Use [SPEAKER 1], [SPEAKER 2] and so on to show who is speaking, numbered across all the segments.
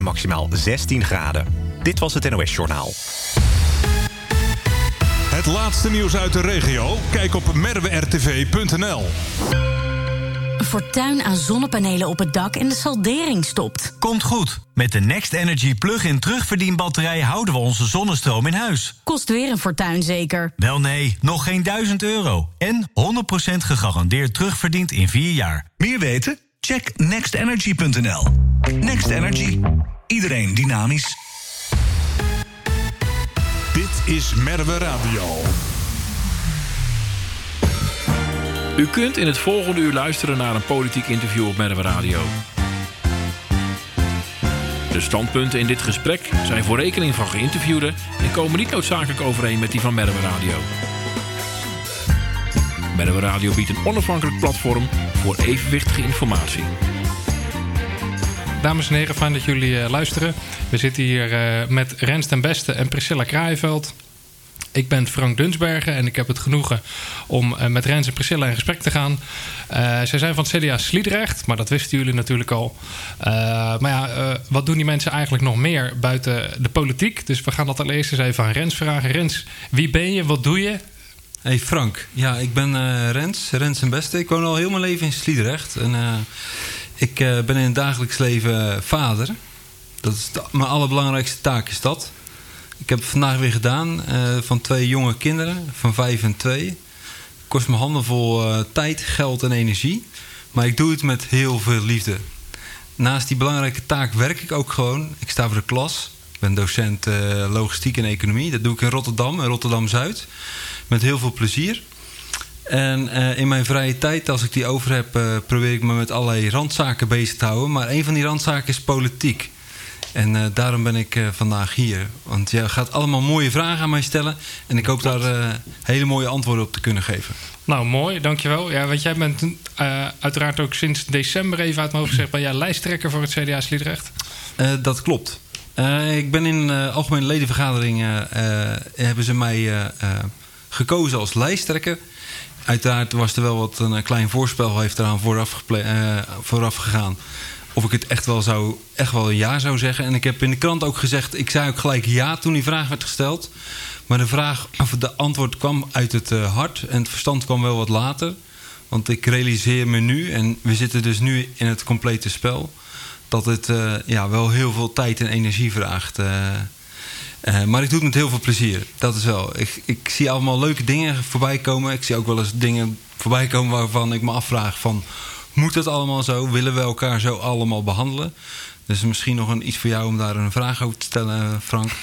[SPEAKER 1] Maximaal 16 graden. Dit was het NOS Journaal.
[SPEAKER 2] Het laatste nieuws uit de regio? Kijk op merwertv.nl.
[SPEAKER 3] Fortuin aan zonnepanelen op het dak en de saldering stopt.
[SPEAKER 4] Komt goed. Met de Next Energy plug-in terugverdienbatterij houden we onze zonnestroom in huis.
[SPEAKER 3] Kost weer een fortuin zeker?
[SPEAKER 4] Wel nee, nog geen €1000. En 100% gegarandeerd terugverdiend in 4 jaar.
[SPEAKER 5] Meer weten? Check nextenergy.nl. Next Energy. Iedereen dynamisch.
[SPEAKER 2] Dit is Merwe Radio.
[SPEAKER 6] U kunt in het volgende uur luisteren naar een politiek interview op Merwe Radio. De standpunten in dit gesprek zijn voor rekening van geïnterviewden en komen niet noodzakelijk overeen met die van Merwe Radio. Merwe Radio biedt een onafhankelijk platform voor evenwichtige informatie.
[SPEAKER 7] Dames en heren, fijn dat jullie luisteren. We zitten hier met Rens ten Beste en Priscilla Kraaienveld. Ik ben Frank Dunsbergen en ik heb het genoegen om met Rens en Priscilla in gesprek te gaan. Zij zijn van het CDA Sliedrecht, maar dat wisten jullie natuurlijk al. Wat doen die mensen eigenlijk nog meer buiten de politiek? Dus we gaan dat allereerst eens even aan Rens vragen. Rens, wie ben je? Wat doe je?
[SPEAKER 8] Hey Frank, ja, ik ben Rens ten Beste. Ik woon al heel mijn leven in Sliedrecht. En ik ben in het dagelijks leven vader. Dat is mijn allerbelangrijkste taak is dat. Ik heb het vandaag weer gedaan van 2 jonge kinderen van 5 en 2. Kost me handenvol tijd, geld en energie. Maar ik doe het met heel veel liefde. Naast die belangrijke taak werk ik ook gewoon. Ik sta voor de klas. Ik ben docent logistiek en economie. Dat doe ik in Rotterdam-Zuid. Met heel veel plezier. En in mijn vrije tijd, als ik die over heb, probeer ik me met allerlei randzaken bezig te houden. Maar een van die randzaken is politiek. En daarom ben ik vandaag hier. Want jij gaat allemaal mooie vragen aan mij stellen. En ik hoop daar hele mooie antwoorden op te kunnen geven.
[SPEAKER 7] Nou, mooi, dankjewel. Ja, want jij bent uiteraard ook sinds december, even uit mijn hoofd gezegd, ben jij lijsttrekker voor het CDA Sliedrecht?
[SPEAKER 8] Dat klopt. Ik ben in de algemene ledenvergadering hebben ze mij gekozen als lijsttrekker. Uiteraard was er wel wat een klein voorspel heeft eraan vooraf gegaan. Of ik het echt wel een ja zou zeggen. En ik heb in de krant ook gezegd, ik zei ook gelijk ja toen die vraag werd gesteld. Maar de antwoord kwam uit het hart en het verstand kwam wel wat later. Want ik realiseer me nu, en we zitten dus nu in het complete spel, dat het wel heel veel tijd en energie vraagt. Maar ik doe het met heel veel plezier. Dat is wel. Ik zie allemaal leuke dingen voorbij komen. Ik zie ook wel eens dingen voorbij komen waarvan ik me afvraag van, moet het allemaal zo? Willen we elkaar zo allemaal behandelen? Dus misschien nog iets voor jou om daar een vraag over te stellen, Frank.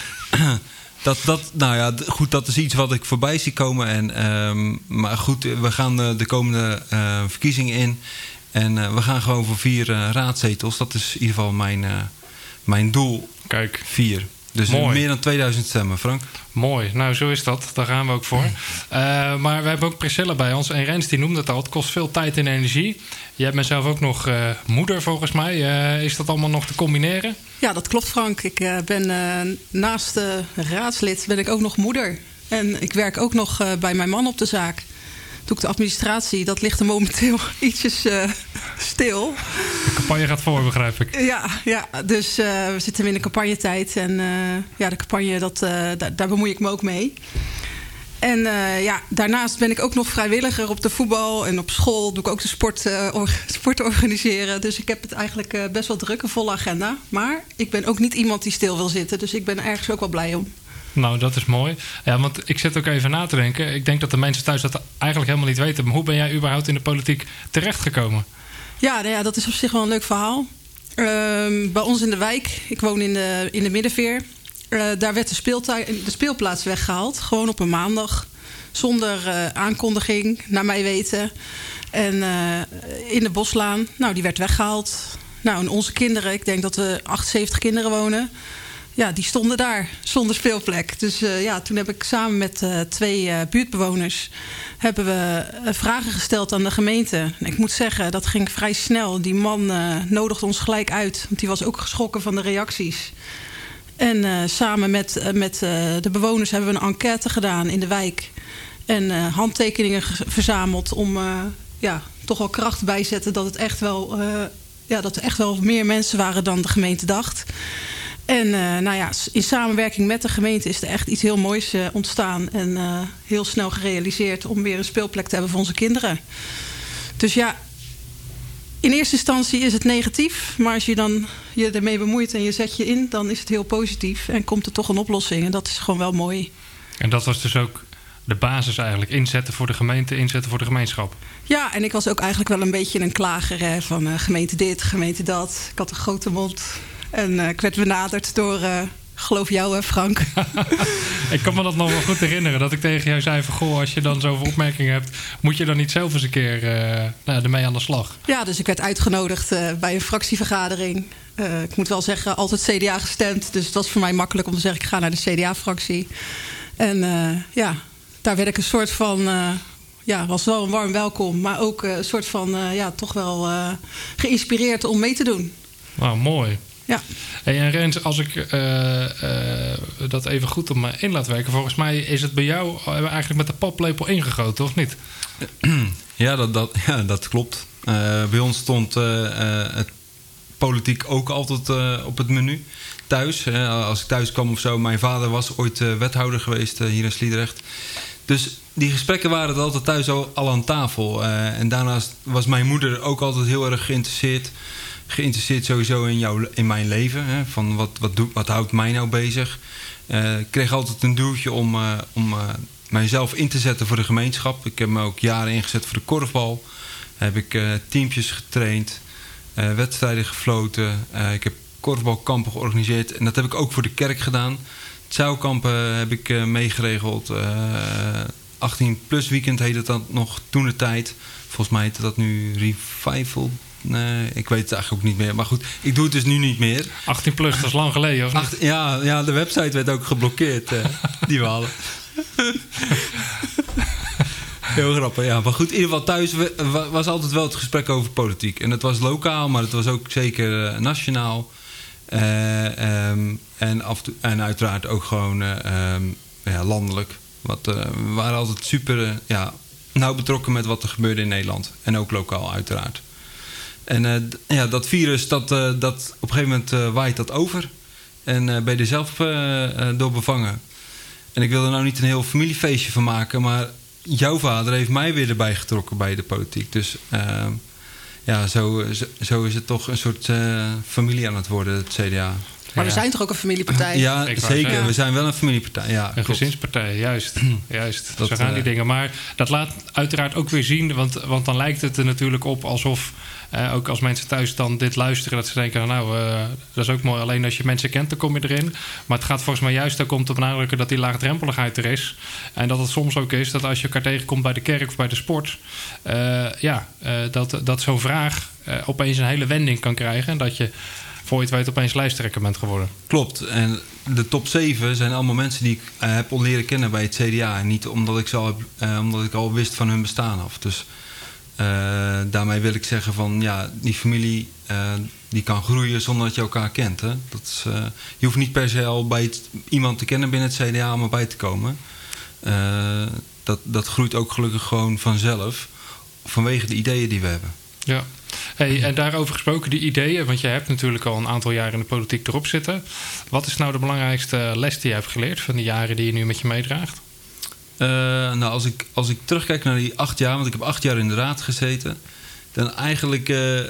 [SPEAKER 8] Dat is iets wat ik voorbij zie komen. Maar goed, we gaan de komende verkiezingen in. En we gaan gewoon voor 4 raadzetels. Dat is in ieder geval mijn doel.
[SPEAKER 7] Kijk.
[SPEAKER 8] 4. Dus meer dan 2000 stemmen, Frank.
[SPEAKER 7] Mooi, nou zo is dat. Daar gaan we ook voor. Maar we hebben ook Priscilla bij ons. En Rens die noemde het al, het kost veel tijd en energie. Jij bent zelf ook nog moeder volgens mij. Is dat allemaal nog te combineren?
[SPEAKER 9] Ja, dat klopt Frank. Ik ben naast raadslid ben ik ook nog moeder. En ik werk ook nog bij mijn man op de zaak. Doe ik de administratie, dat ligt er momenteel ietsjes stil.
[SPEAKER 7] De campagne gaat voor, begrijp ik.
[SPEAKER 9] Ja, dus we zitten in de campagnetijd. En de campagne, daar bemoei ik me ook mee. En daarnaast ben ik ook nog vrijwilliger op de voetbal. En op school doe ik ook de sport organiseren. Dus ik heb het eigenlijk best wel druk, een volle agenda. Maar ik ben ook niet iemand die stil wil zitten. Dus ik ben er ergens ook wel blij om.
[SPEAKER 7] Nou, dat is mooi. Ja, want ik zit ook even na te denken. Ik denk dat de mensen thuis dat eigenlijk helemaal niet weten. Maar hoe ben jij überhaupt in de politiek terechtgekomen?
[SPEAKER 9] Ja, dat is op zich wel een leuk verhaal. Bij ons in de wijk, ik woon in de Middenveer. Daar werd de speelplaats weggehaald. Gewoon op een maandag. Zonder aankondiging, naar mij weten. En in de Boslaan, die werd weggehaald. Nou, en onze kinderen, ik denk dat we 78 kinderen wonen. Ja, die stonden daar, zonder speelplek. Dus toen heb ik samen met 2 buurtbewoners hebben we vragen gesteld aan de gemeente. En ik moet zeggen, dat ging vrij snel. Die man nodigde ons gelijk uit, want die was ook geschrokken van de reacties. En samen met de bewoners hebben we een enquête gedaan in de wijk. En handtekeningen verzameld om toch wel kracht bijzetten dat het echt wel dat er echt wel meer mensen waren dan de gemeente dacht. En in samenwerking met de gemeente is er echt iets heel moois ontstaan. En heel snel gerealiseerd om weer een speelplek te hebben voor onze kinderen. Dus ja, in eerste instantie is het negatief. Maar als je dan je ermee bemoeit en je zet je in, dan is het heel positief. En komt er toch een oplossing. En dat is gewoon wel mooi. En
[SPEAKER 7] dat was dus ook de basis eigenlijk. Inzetten voor de gemeente, inzetten voor de gemeenschap.
[SPEAKER 9] Ja, en ik was ook eigenlijk wel een beetje een klager van gemeente dit, gemeente dat. Ik had een grote mond. En ik werd benaderd door, geloof jou hè Frank.
[SPEAKER 7] Ik kan me dat nog wel goed herinneren. Dat ik tegen jou zei van, goh, als je dan zoveel opmerkingen hebt, moet je dan niet zelf eens een keer ermee aan de slag? Ja, dus ik werd uitgenodigd bij een fractievergadering. Ik moet wel zeggen, altijd CDA gestemd. Dus het was voor mij makkelijk om te zeggen, ik ga naar de CDA-fractie. En daar werd ik een soort van... was wel een warm welkom. Maar ook een soort van, toch wel geïnspireerd om mee te doen. Nou, mooi. Ja. Hey, en Rens, als ik dat even goed op me in laat werken... volgens mij is het bij jou eigenlijk met de paplepel ingegoten, of niet?
[SPEAKER 8] Ja, dat klopt. Bij ons stond het politiek ook altijd op het menu. Thuis, als ik thuis kwam of zo. Mijn vader was ooit wethouder geweest hier in Sliedrecht. Dus die gesprekken waren er altijd thuis al aan tafel. En daarnaast was mijn moeder ook altijd heel erg geïnteresseerd sowieso in mijn leven. Hè, van wat houdt mij nou bezig? Ik kreeg altijd een duwtje om mijzelf in te zetten voor de gemeenschap. Ik heb me ook jaren ingezet voor de korfbal. Heb ik teampjes getraind, wedstrijden gefloten. Ik heb korfbalkampen georganiseerd. En dat heb ik ook voor de kerk gedaan. Het Zuilkampen heb ik meegeregeld. 18-plus weekend heette dat nog toen de tijd. Volgens mij heette dat nu Revival. Nee, ik weet het eigenlijk ook niet meer. Maar goed, ik doe het dus nu niet meer.
[SPEAKER 7] 18-plus, dat is lang geleden, of niet?
[SPEAKER 8] Ja, de website werd ook geblokkeerd. Die we hadden. Heel grappig, ja. Maar goed, in ieder geval thuis was altijd wel het gesprek over politiek. En het was lokaal, maar het was ook zeker nationaal. En uiteraard ook gewoon landelijk. We waren altijd super nauw betrokken met wat er gebeurde in Nederland. En ook lokaal, uiteraard. En dat virus, dat op een gegeven moment waait dat over. En ben je er zelf door bevangen. En ik wil er nou niet een heel familiefeestje van maken, maar jouw vader heeft mij weer erbij getrokken bij de politiek. Dus zo is het toch een soort familie aan het worden, het CDA.
[SPEAKER 9] Maar we zijn toch ook een familiepartij?
[SPEAKER 8] Ja, zeker. Ja. We zijn wel een familiepartij. Ja,
[SPEAKER 7] een gezinspartij, juist. Zo gaan die dingen. Maar dat laat uiteraard ook weer zien, want dan lijkt het er natuurlijk op alsof, ook als mensen thuis dan dit luisteren, dat ze denken, dat is ook mooi. Alleen als je mensen kent, dan kom je erin. Maar het gaat volgens mij juist ook om te benadrukken dat die laagdrempeligheid er is. En dat het soms ook is dat als je elkaar tegenkomt bij de kerk of bij de sport, dat zo'n vraag opeens een hele wending kan krijgen. En dat je, voor je het weet, opeens lijsttrekker bent geworden.
[SPEAKER 8] Klopt. En de top 7 zijn allemaal mensen die ik heb leren kennen bij het CDA. En niet omdat ik al wist van hun bestaan af. Dus daarmee wil ik zeggen van, die familie die kan groeien zonder dat je elkaar kent. Hè? Je hoeft niet per se al bij iemand te kennen binnen het CDA om erbij te komen. Dat groeit ook gelukkig gewoon vanzelf. Vanwege de ideeën die we hebben.
[SPEAKER 7] Ja. Hey, en daarover gesproken, die ideeën, want je hebt natuurlijk al een aantal jaren in de politiek erop zitten. Wat is nou de belangrijkste les die je hebt geleerd van die jaren die je nu met je meedraagt?
[SPEAKER 8] Als ik terugkijk naar die 8 jaar, want ik heb 8 jaar in de raad gezeten, dan eigenlijk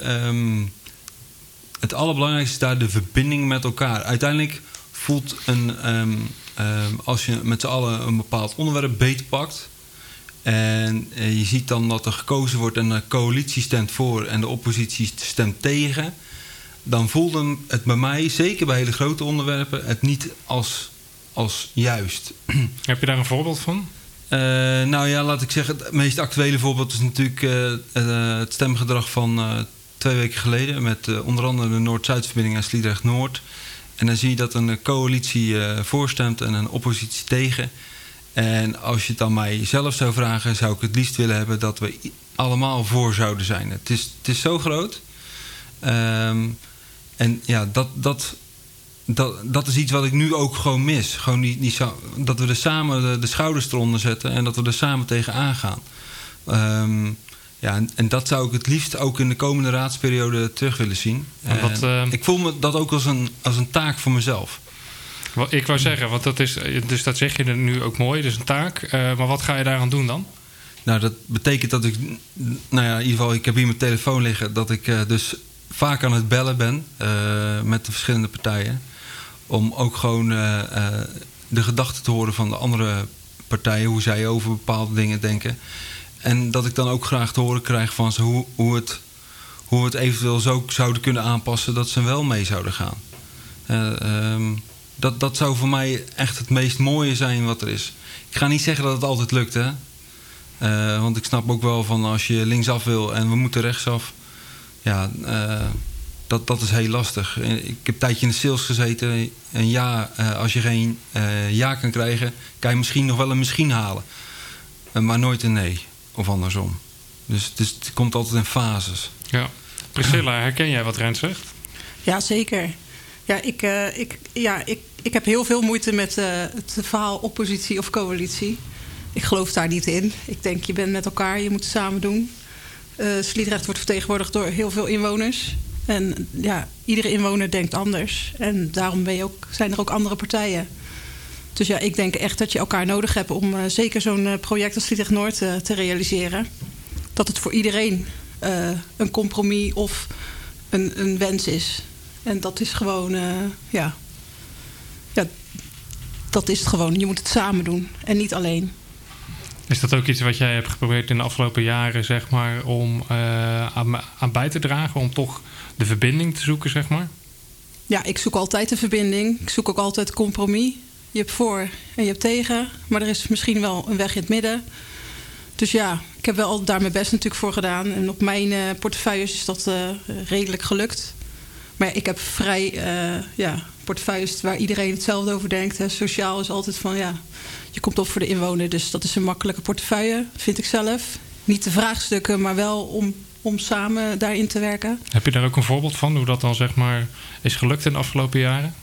[SPEAKER 8] het allerbelangrijkste is daar de verbinding met elkaar. Uiteindelijk voelt als je met z'n allen een bepaald onderwerp beetpakt, en je ziet dan dat er gekozen wordt en de coalitie stemt voor en de oppositie stemt tegen, dan voelde het bij mij, zeker bij hele grote onderwerpen, het niet als juist.
[SPEAKER 7] Heb je daar een voorbeeld van?
[SPEAKER 8] Laat ik zeggen, het meest actuele voorbeeld is natuurlijk het stemgedrag van 2 weken geleden met onder andere de Noord-Zuidverbinding en Sliedrecht-Noord. En dan zie je dat een coalitie voorstemt en een oppositie tegen. En als je het aan mij zelf zou vragen, zou ik het liefst willen hebben dat we allemaal voor zouden zijn. Het is zo groot. Dat is iets wat ik nu ook gewoon mis. Gewoon dat we er samen de schouders eronder zetten en dat we er samen tegenaan gaan. Ja, en dat zou ik het liefst ook in de komende raadsperiode terug willen zien. Ik voel me dat ook als een taak voor mezelf.
[SPEAKER 7] Ik wou zeggen, want dat is, dus dat zeg je nu ook mooi, dus een taak. Maar wat ga je daaraan doen dan?
[SPEAKER 8] Nou, dat betekent dat ik, in ieder geval, ik heb hier mijn telefoon liggen, dat ik dus vaak aan het bellen ben met de verschillende partijen. Om ook gewoon de gedachten te horen van de andere partijen, hoe zij over bepaalde dingen denken. En dat ik dan ook graag te horen krijg van ze hoe we het eventueel zo zouden kunnen aanpassen dat ze wel mee zouden gaan. Dat zou voor mij echt het meest mooie zijn wat er is. Ik ga niet zeggen dat het altijd lukt, hè. Want ik snap ook wel van als je linksaf wil en we moeten rechtsaf. Ja, dat is heel lastig. Ik heb een tijdje in de sales gezeten. En ja, als je geen ja kan krijgen, kan je misschien nog wel een misschien halen. Maar nooit een nee. Of andersom. Dus het komt altijd in fases.
[SPEAKER 7] Ja. Priscilla, herken jij wat Rens zegt?
[SPEAKER 9] Ja, zeker. Ja, ik heb heel veel moeite met het verhaal oppositie of coalitie. Ik geloof daar niet in. Ik denk, je bent met elkaar, je moet het samen doen. Sliedrecht wordt vertegenwoordigd door heel veel inwoners. En ja, iedere inwoner denkt anders. En daarom zijn er ook andere partijen. Dus ja, ik denk echt dat je elkaar nodig hebt om zeker zo'n project als Sliedrecht Noord te realiseren. Dat het voor iedereen een compromis of een wens is. En dat is gewoon, dat is het gewoon. Je moet het samen doen en niet alleen.
[SPEAKER 7] Is dat ook iets wat jij hebt geprobeerd in de afgelopen jaren, zeg maar, om aan bij te dragen, om toch de verbinding te zoeken, zeg maar? Ja, ik zoek altijd de verbinding. Ik zoek ook altijd compromis. Je hebt voor en je hebt tegen, maar er is misschien wel een weg in het midden. Dus ja, ik heb wel daar mijn best natuurlijk voor gedaan. En op mijn portefeuilles is dat redelijk gelukt. Maar ik heb vrij portefeuilles waar iedereen hetzelfde over denkt. Hè. Sociaal is altijd van, ja, je komt op voor de inwoner. Dus dat is een makkelijke portefeuille, vind ik zelf. Niet de vraagstukken, maar wel om samen daarin te werken. Heb je daar ook een voorbeeld van, hoe dat dan zeg maar is gelukt in de afgelopen jaren?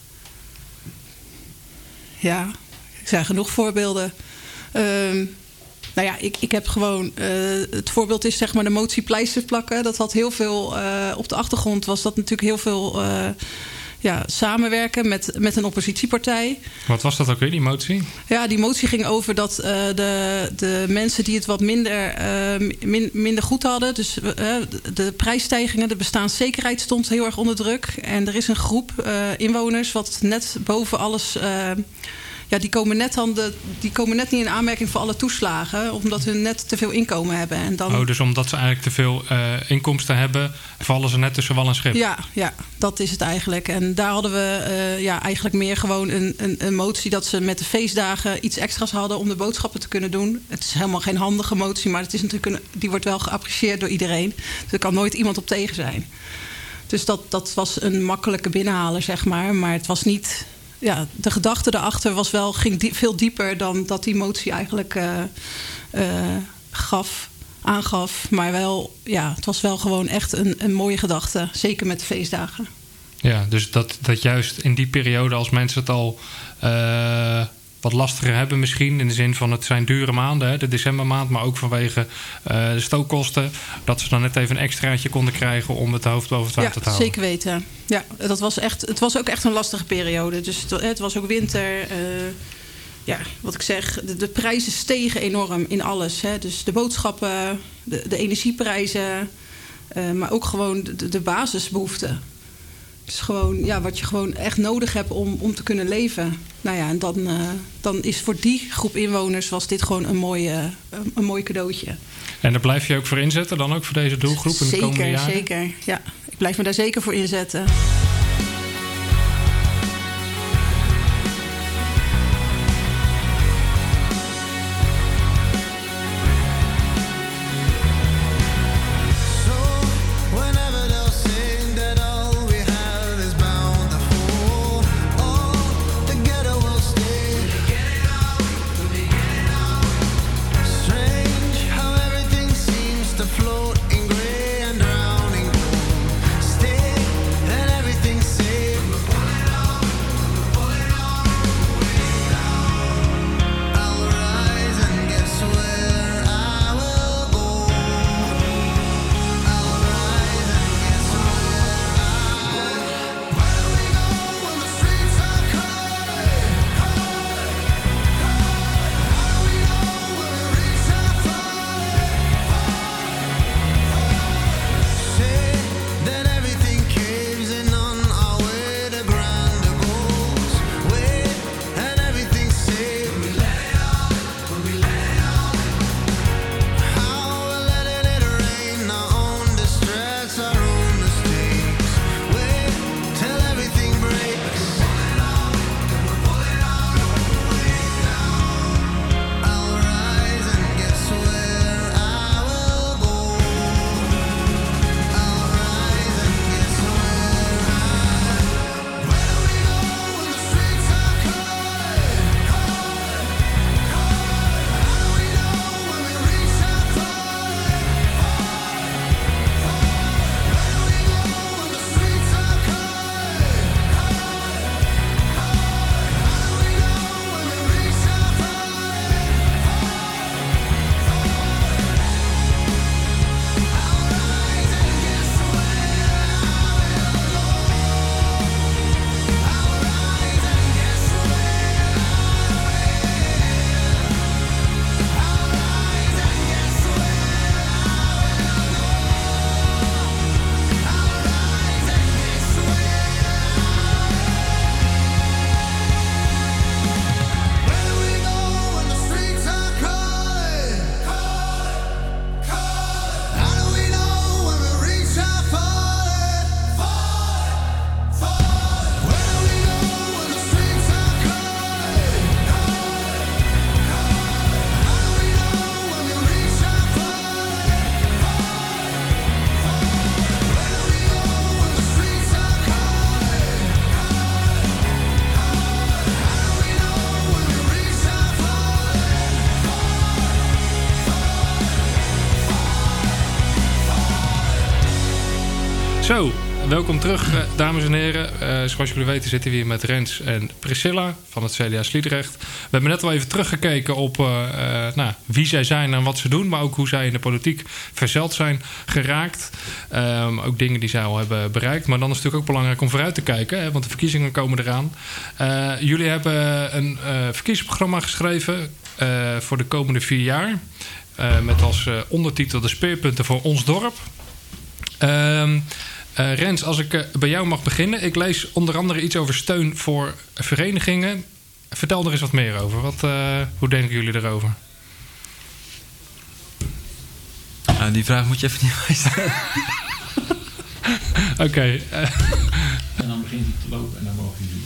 [SPEAKER 9] Ja, er zijn genoeg voorbeelden. Nou ja, ik heb gewoon... het voorbeeld is zeg maar de motie pleister plakken. Dat had heel veel... op de achtergrond was dat natuurlijk heel veel... samenwerken met een oppositiepartij.
[SPEAKER 7] Wat was dat ook weer, die motie?
[SPEAKER 9] Ja, die motie ging over dat de mensen die het wat minder goed hadden... dus de prijsstijgingen, de bestaanszekerheid stond heel erg onder druk. En er is een groep inwoners wat net boven alles... die komen net niet in aanmerking voor alle toeslagen... omdat hun net te veel inkomen hebben. En dan...
[SPEAKER 7] dus omdat ze eigenlijk te veel inkomsten hebben... vallen ze net tussen wal en schip.
[SPEAKER 9] Ja, dat is het eigenlijk. En daar hadden we eigenlijk meer gewoon een motie... dat ze met de feestdagen iets extra's hadden... om de boodschappen te kunnen doen. Het is helemaal geen handige motie... maar het is natuurlijk die wordt wel geapprecieerd door iedereen. Dus er kan nooit iemand op tegen zijn. Dus dat was een makkelijke binnenhaler, zeg maar. Maar het was niet... Ja, de gedachte daarachter ging veel dieper dan dat die motie eigenlijk aangaf. Maar wel, ja, het was wel gewoon echt een mooie gedachte. Zeker met de feestdagen.
[SPEAKER 7] Ja, dus dat juist in die periode als mensen het al wat lastiger hebben misschien... in de zin van het zijn dure maanden, hè, de decembermaand... maar ook vanwege de stookkosten... dat ze dan net even een extraatje konden krijgen... om het hoofd boven het water te houden.
[SPEAKER 9] Zeker weten. Ja, het was ook echt een lastige periode. Dus het was ook winter. Wat ik zeg, de prijzen stegen enorm in alles. Hè. Dus de boodschappen, de energieprijzen... maar ook gewoon de basisbehoeften. Dus gewoon, wat je gewoon echt nodig hebt om te kunnen leven. Nou ja, en dan is voor die groep inwoners... was dit gewoon een mooi cadeautje.
[SPEAKER 7] En daar blijf je ook voor inzetten, dan ook voor deze doelgroep in de komende jaren?
[SPEAKER 9] Zeker. Ja, ik blijf me daar zeker voor inzetten.
[SPEAKER 10] Float in grey and drowning. Stay and everything.
[SPEAKER 7] Zo, welkom terug, dames en heren. Zoals jullie weten zitten we hier met Rens en Priscilla van het CDA Sliedrecht. We hebben net al even teruggekeken op wie zij zijn en wat ze doen, maar ook hoe zij in de politiek verzeld zijn geraakt. Ook dingen die zij al hebben bereikt. Maar dan is het natuurlijk ook belangrijk om vooruit te kijken, hè, want de verkiezingen komen eraan. Jullie hebben een verkiezingsprogramma geschreven voor de komende 4 jaar. Met als ondertitel de speerpunten voor ons dorp. Rens, als ik bij jou mag beginnen. Ik lees onder andere iets over steun voor verenigingen. Vertel er eens wat meer over. Hoe denken jullie erover?
[SPEAKER 8] Die vraag moet je even niet bij stellen.
[SPEAKER 7] Oké.
[SPEAKER 6] En dan begint hij te lopen en dan mogen jullie...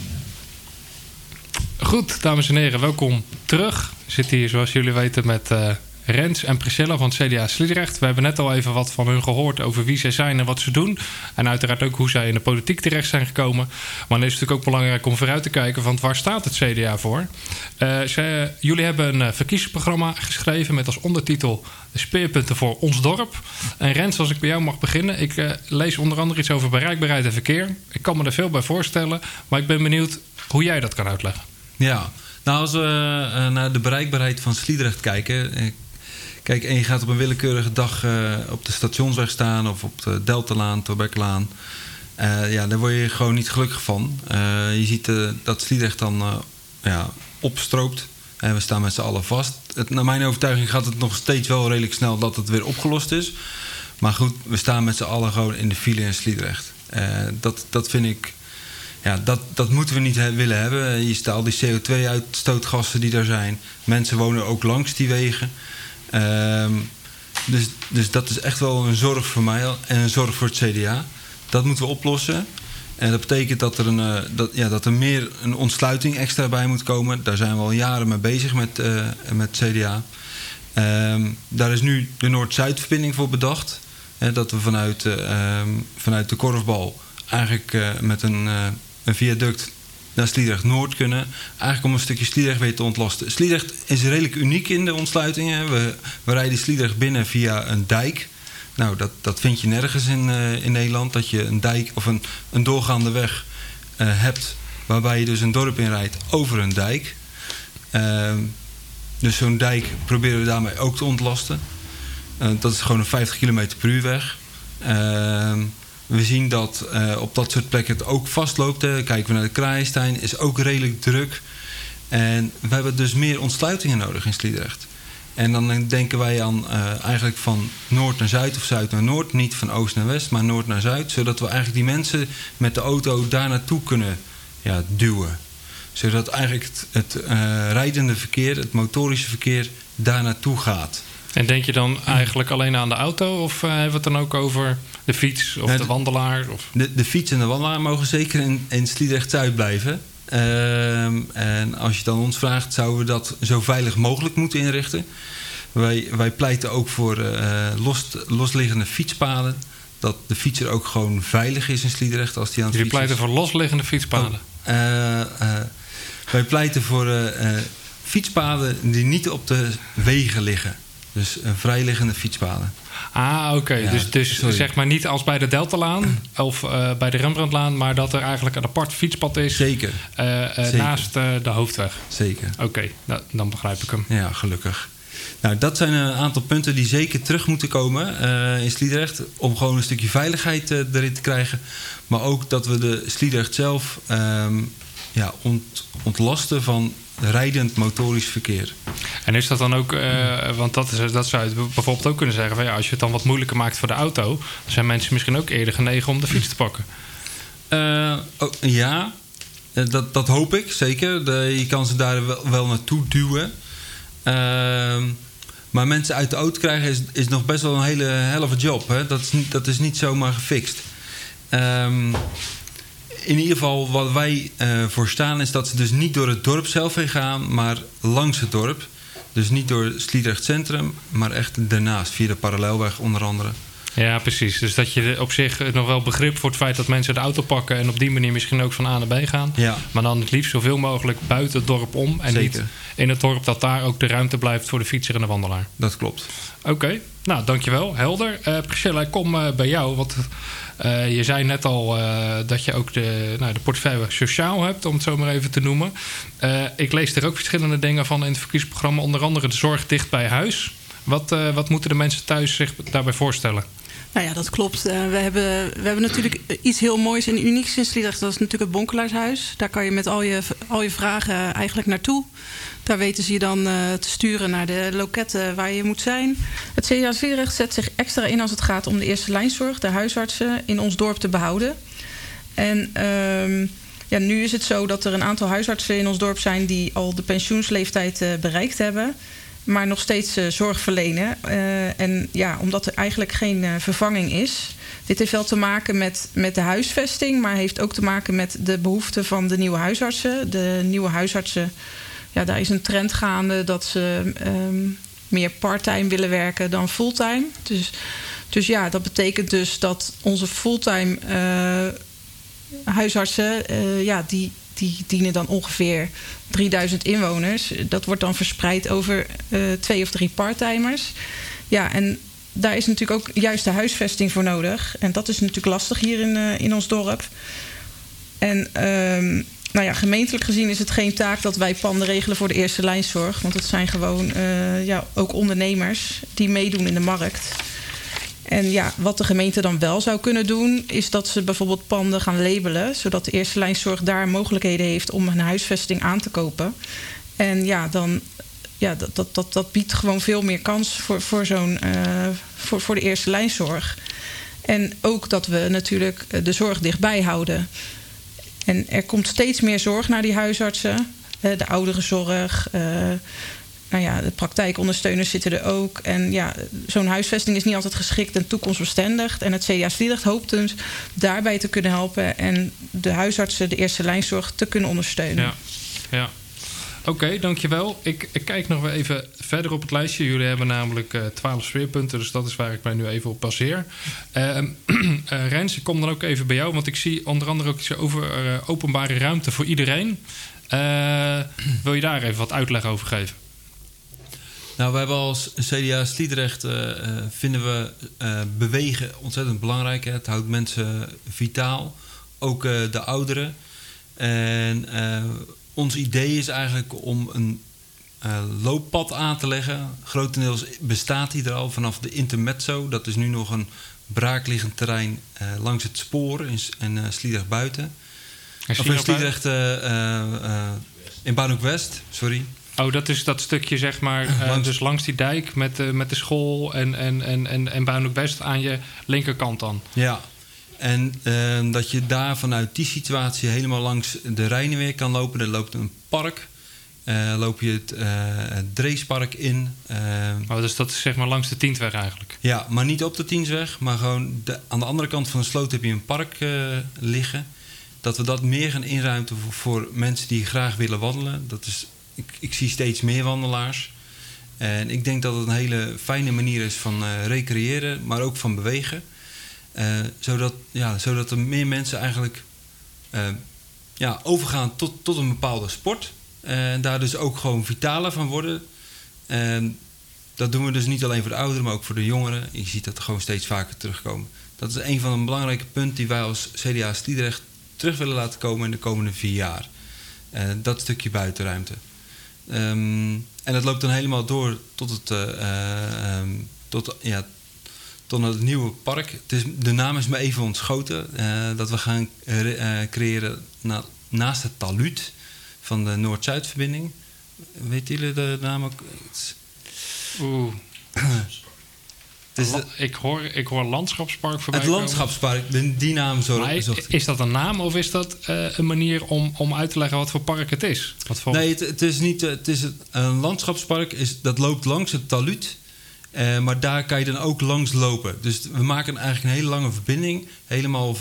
[SPEAKER 7] Goed, dames en heren, welkom terug. We zitten hier, zoals jullie weten, met Rens en Priscilla van het CDA Sliedrecht. We hebben net al even wat van hun gehoord over wie zij zijn en wat ze doen. En uiteraard ook hoe zij in de politiek terecht zijn gekomen. Maar dan is het natuurlijk ook belangrijk om vooruit te kijken, want waar staat het CDA voor? Jullie hebben een verkiezingsprogramma geschreven met als ondertitel de speerpunten voor ons dorp. En Rens, als ik bij jou mag beginnen. Ik lees onder andere iets over bereikbaarheid en verkeer. Ik kan me er veel bij voorstellen, maar ik ben benieuwd hoe jij dat kan uitleggen.
[SPEAKER 8] Ja, nou als we naar de bereikbaarheid van Sliedrecht kijken... Kijk, en je gaat op een willekeurige dag op de Stationsweg staan... of op de Deltalaan, Torbekkelaan. Daar word je gewoon niet gelukkig van. Je ziet dat Sliedrecht dan opstroopt. En we staan met z'n allen vast. Naar mijn overtuiging gaat het nog steeds wel redelijk snel... dat het weer opgelost is. Maar goed, we staan met z'n allen gewoon in de file in Sliedrecht. Dat vind ik... Ja, dat moeten we niet willen hebben. Je ziet al die CO2-uitstootgassen die daar zijn. Mensen wonen ook langs die wegen... Dus dat is echt wel een zorg voor mij en een zorg voor het CDA. Dat moeten we oplossen. En dat betekent dat er meer een ontsluiting extra bij moet komen. Daar zijn we al jaren mee bezig met het CDA. Daar is nu de Noord-Zuid-verbinding voor bedacht. Dat we vanuit de Korfbal eigenlijk met een viaduct naar Sliedrecht-Noord kunnen. Eigenlijk om een stukje Sliedrecht weer te ontlasten. Sliedrecht is redelijk uniek in de ontsluitingen. We rijden Sliedrecht binnen via een dijk. Nou, dat vind je nergens in Nederland. Dat je een dijk of een doorgaande weg hebt... waarbij je dus een dorp inrijdt over een dijk. Dus zo'n dijk proberen we daarmee ook te ontlasten. Dat is gewoon een 50 km per uur weg. We zien dat op dat soort plekken het ook vastloopt. Kijken we naar de Kraaienstein, is ook redelijk druk. En we hebben dus meer ontsluitingen nodig in Sliedrecht. En dan denken wij aan eigenlijk van noord naar zuid of zuid naar noord. Niet van oost naar west, maar noord naar zuid. Zodat we eigenlijk die mensen met de auto daar naartoe kunnen duwen. Zodat eigenlijk het rijdende verkeer, het motorische verkeer, daar naartoe gaat.
[SPEAKER 7] En denk je dan eigenlijk alleen aan de auto? Of hebben we het dan ook over de fiets of de wandelaar? Of?
[SPEAKER 8] De fiets en de wandelaar mogen zeker in Sliedrecht-Zuid blijven. En als je dan ons vraagt, zouden we dat zo veilig mogelijk moeten inrichten. Wij pleiten ook voor losliggende fietspaden. Dat de fietser ook gewoon veilig is in Sliedrecht als die aan het
[SPEAKER 7] Jullie
[SPEAKER 8] fietsen is.
[SPEAKER 7] pleiten voor losliggende fietspaden?
[SPEAKER 8] Wij pleiten voor fietspaden die niet op de wegen liggen. Dus vrijliggende fietspaden.
[SPEAKER 7] Oké. Ja, dus zeg maar niet als bij de Deltalaan of bij de Rembrandtlaan... maar dat er eigenlijk een apart fietspad is.
[SPEAKER 8] Zeker.
[SPEAKER 7] Naast de hoofdweg.
[SPEAKER 8] Zeker.
[SPEAKER 7] Oké, dan begrijp ik hem.
[SPEAKER 8] Ja, gelukkig. Nou, dat zijn een aantal punten die zeker terug moeten komen in Sliedrecht... om gewoon een stukje veiligheid erin te krijgen. Maar ook dat we de Sliedrecht zelf ontlasten van rijdend motorisch verkeer.
[SPEAKER 7] En is dat dan ook, want dat zou je bijvoorbeeld ook kunnen zeggen... van als je het dan wat moeilijker maakt voor de auto... dan zijn mensen misschien ook eerder genegen om de fiets te pakken.
[SPEAKER 8] Dat hoop ik, zeker. Je kan ze daar wel naartoe duwen. Maar mensen uit de auto krijgen is nog best wel een hele helft job. Hè? Dat is niet zomaar gefixt. In ieder geval wat wij voor staan is dat ze dus niet door het dorp zelf heen gaan... maar langs het dorp. Dus niet door Sliedrecht Centrum, maar echt daarnaast. Via de Parallelweg onder andere.
[SPEAKER 7] Ja, precies. Dus dat je op zich nog wel begrip voor het feit dat mensen de auto pakken en op die manier misschien ook van A naar B gaan.
[SPEAKER 8] Ja.
[SPEAKER 7] Maar dan het liefst zoveel mogelijk buiten het dorp om. En
[SPEAKER 8] Zeker.
[SPEAKER 7] niet in het dorp, dat daar ook de ruimte blijft voor de fietser en de wandelaar.
[SPEAKER 8] Dat klopt.
[SPEAKER 7] Oké, nou dankjewel. Helder. Priscilla, ik kom bij jou. Want je zei net al dat je ook de portefeuille sociaal hebt, om het zo maar even te noemen. Ik lees er ook verschillende dingen van in het verkiezingsprogramma. Onder andere de zorg dicht bij huis. Wat moeten de mensen thuis zich daarbij voorstellen?
[SPEAKER 9] Nou ja, dat klopt. We hebben natuurlijk iets heel moois en unieks in Sliedrecht. Dat is natuurlijk het Bonkelaarshuis. Daar kan je met al je vragen eigenlijk naartoe. Daar weten ze je dan te sturen naar de loketten waar je moet zijn. Het CDA Sliedrecht zet zich extra in als het gaat om de eerste lijnzorg, de huisartsen in ons dorp te behouden. En nu is het zo dat er een aantal huisartsen in ons dorp zijn die al de pensioensleeftijd bereikt hebben, maar nog steeds zorg verlenen. Omdat er eigenlijk geen vervanging is. Dit heeft wel te maken met de huisvesting, maar heeft ook te maken met de behoeften van de nieuwe huisartsen. De nieuwe huisartsen, daar is een trend gaande dat ze meer parttime willen werken dan fulltime. Dus dat betekent dus dat onze fulltime huisartsen, die dienen dan ongeveer 3000 inwoners. Dat wordt dan verspreid over 2 of 3 parttimers. Ja, en daar is natuurlijk ook juist de huisvesting voor nodig. En dat is natuurlijk lastig hier in ons dorp. En gemeentelijk gezien is het geen taak dat wij panden regelen voor de eerste lijnzorg. Want het zijn gewoon ook ondernemers die meedoen in de markt. En wat de gemeente dan wel zou kunnen doen, is dat ze bijvoorbeeld panden gaan labelen, zodat de eerste lijnzorg daar mogelijkheden heeft om een huisvesting aan te kopen. En dat biedt gewoon veel meer kans voor de eerste lijnzorg. En ook dat we natuurlijk de zorg dichtbij houden. En er komt steeds meer zorg naar die huisartsen. De ouderenzorg, de praktijkondersteuners zitten er ook. En zo'n huisvesting is niet altijd geschikt en toekomstbestendig. En het CDA Sliedrecht hoopt dus daarbij te kunnen helpen en de huisartsen de eerste lijnzorg te kunnen ondersteunen.
[SPEAKER 7] Ja. Oké, dankjewel. Ik kijk nog weer even verder op het lijstje. Jullie hebben namelijk 12 sfeerpunten, dus dat is waar ik mij nu even op baseer. Rens, ik kom dan ook even bij jou, want ik zie onder andere ook iets over openbare ruimte voor iedereen. Wil je daar even wat uitleg over geven?
[SPEAKER 8] Nou, we hebben als CDA Sliedrecht vinden we bewegen ontzettend belangrijk. Hè? Het houdt mensen vitaal, ook de ouderen. En ons idee is eigenlijk om een looppad aan te leggen. Grotendeels bestaat die er al vanaf de Intermezzo. Dat is nu nog een braakliggend terrein langs het spoor in Sliedrecht buiten. Of in Sliedrecht in Baarnhoek West, sorry.
[SPEAKER 7] Oh, dat is dat stukje, zeg maar, dus langs die dijk met de school en Baarnhoek West aan je linkerkant dan. Ja,
[SPEAKER 8] en dat je daar vanuit die situatie helemaal langs de Rijnenweer kan lopen. Er loopt een park, loop je het Dreespark in.
[SPEAKER 7] Dus dat is zeg maar langs de Tientweg eigenlijk?
[SPEAKER 8] Ja, maar niet op de Tientweg, maar gewoon aan de andere kant van de sloot heb je een park liggen. Dat we dat meer gaan inruimen voor mensen die graag willen wandelen. Dat is... Ik zie steeds meer wandelaars. En ik denk dat het een hele fijne manier is van recreëren, maar ook van bewegen. Zodat er meer mensen eigenlijk overgaan tot een bepaalde sport. En daar dus ook gewoon vitaler van worden. En dat doen we dus niet alleen voor de ouderen, maar ook voor de jongeren. Je ziet dat er gewoon steeds vaker terugkomen. Dat is een van de belangrijke punten die wij als CDA Sliedrecht terug willen laten komen in de komende 4 jaar. Dat stukje buitenruimte. En dat loopt dan helemaal door tot het nieuwe park. De naam is me even ontschoten. Dat we gaan creëren naast het talud van de Noord-Zuidverbinding. Weten jullie de naam ook?
[SPEAKER 7] Ik hoor landschapspark voorbij
[SPEAKER 8] komen. Het landschapspark, die naam zocht.
[SPEAKER 7] Is dat een naam of is dat een manier om uit te leggen wat voor park het is?
[SPEAKER 8] Nee, het is niet. Het is een landschapspark. Dat loopt langs het talud. Maar daar kan je dan ook langs lopen. Dus we maken eigenlijk een hele lange verbinding. Helemaal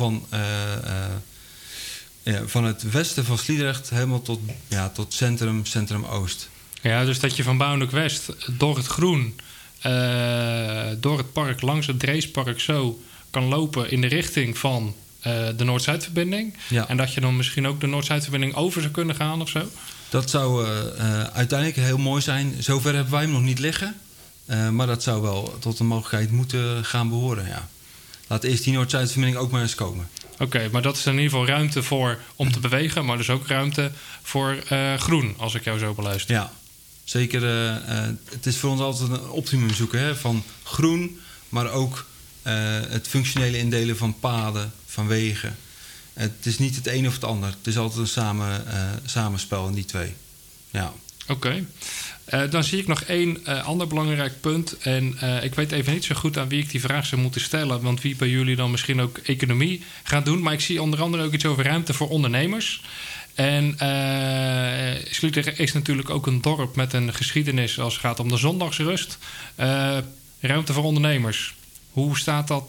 [SPEAKER 8] van het westen van Sliedrecht helemaal tot centrum Oost.
[SPEAKER 7] Ja, dus dat je van Baarnhoek West door het groen door het park langs het Dreespark zo kan lopen in de richting van de Noord-Zuidverbinding. Ja. En dat je dan misschien ook de Noord-Zuidverbinding over zou kunnen gaan of zo?
[SPEAKER 8] Dat zou uiteindelijk heel mooi zijn. Zover hebben wij hem nog niet liggen. Maar dat zou wel tot de mogelijkheid moeten gaan behoren, ja. Laat eerst die Noord-Zuidverbinding ook maar eens komen.
[SPEAKER 7] Oké, maar dat is in ieder geval ruimte voor om te bewegen, maar dus ook ruimte voor groen, als ik jou zo beluister.
[SPEAKER 8] Ja, zeker. Het is voor ons altijd een optimum zoeken, hè, van groen, maar ook het functionele indelen van paden, van wegen. Het is niet het een of het ander. Het is altijd een samenspel in die twee. Ja.
[SPEAKER 7] Oké. Dan zie ik nog één ander belangrijk punt. En ik weet even niet zo goed aan wie ik die vraag zou moeten stellen. Want wie bij jullie dan misschien ook economie gaat doen. Maar ik zie onder andere ook iets over ruimte voor ondernemers. En Sliedrecht is natuurlijk ook een dorp met een geschiedenis als het gaat om de zondagsrust. Ruimte voor ondernemers. Hoe staat dat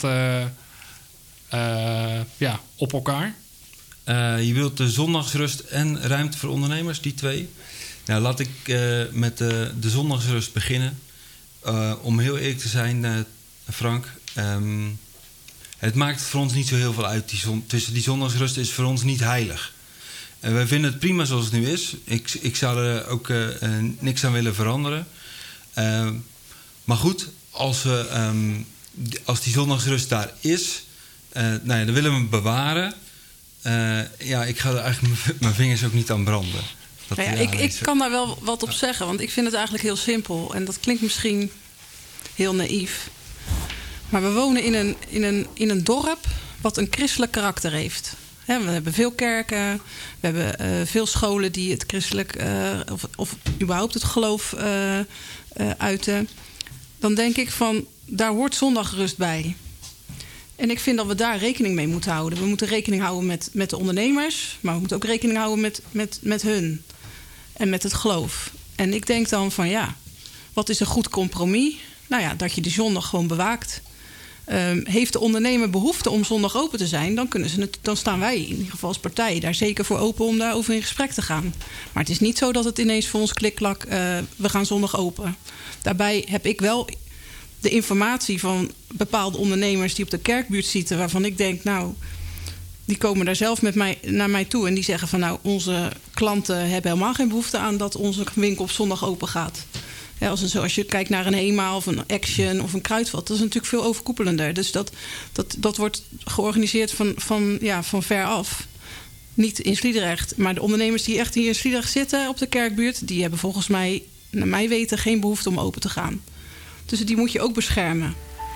[SPEAKER 7] op elkaar?
[SPEAKER 8] Je wilt de zondagsrust en ruimte voor ondernemers, die twee. Nou, laat ik met de zondagsrust beginnen. Om heel eerlijk te zijn, Frank. Het maakt voor ons niet zo heel veel uit. Tussen die zondagsrust is voor ons niet heilig. Wij vinden het prima zoals het nu is. Ik zou er ook niks aan willen veranderen. Maar goed, als die zondagsrust daar is, dan willen we hem bewaren. Ik ga er eigenlijk mijn vingers ook niet aan branden.
[SPEAKER 9] Ik kan daar wel wat op zeggen, want ik vind het eigenlijk heel simpel. En dat klinkt misschien heel naïef. Maar we wonen in een dorp wat een christelijk karakter heeft. We hebben veel kerken, we hebben veel scholen die het christelijk of überhaupt het geloof uiten. Dan denk ik van, daar hoort zondagrust bij. En ik vind dat we daar rekening mee moeten houden. We moeten rekening houden met de ondernemers, maar we moeten ook rekening houden met hun. En met het geloof. En ik denk dan van wat is een goed compromis? Nou ja, dat je de zondag gewoon bewaakt. Heeft de ondernemer behoefte om zondag open te zijn, dan staan wij in ieder geval als partij daar zeker voor open om daarover in gesprek te gaan. Maar het is niet zo dat het ineens voor ons klik-klak, we gaan zondag open. Daarbij heb ik wel de informatie van bepaalde ondernemers die op de kerkbuurt zitten, waarvan ik denk, die komen daar zelf naar mij toe en die zeggen van onze klanten hebben helemaal geen behoefte aan dat onze winkel op zondag open gaat. Ja, als je kijkt naar een HEMA of een Action of een Kruidvat, dat is natuurlijk veel overkoepelender. Dus dat wordt georganiseerd van ver af. Niet in Sliedrecht, maar de ondernemers die echt hier in Sliedrecht zitten op de kerkbuurt, die hebben volgens mij, naar mijn weten, geen behoefte om open te gaan. Dus die moet je ook beschermen.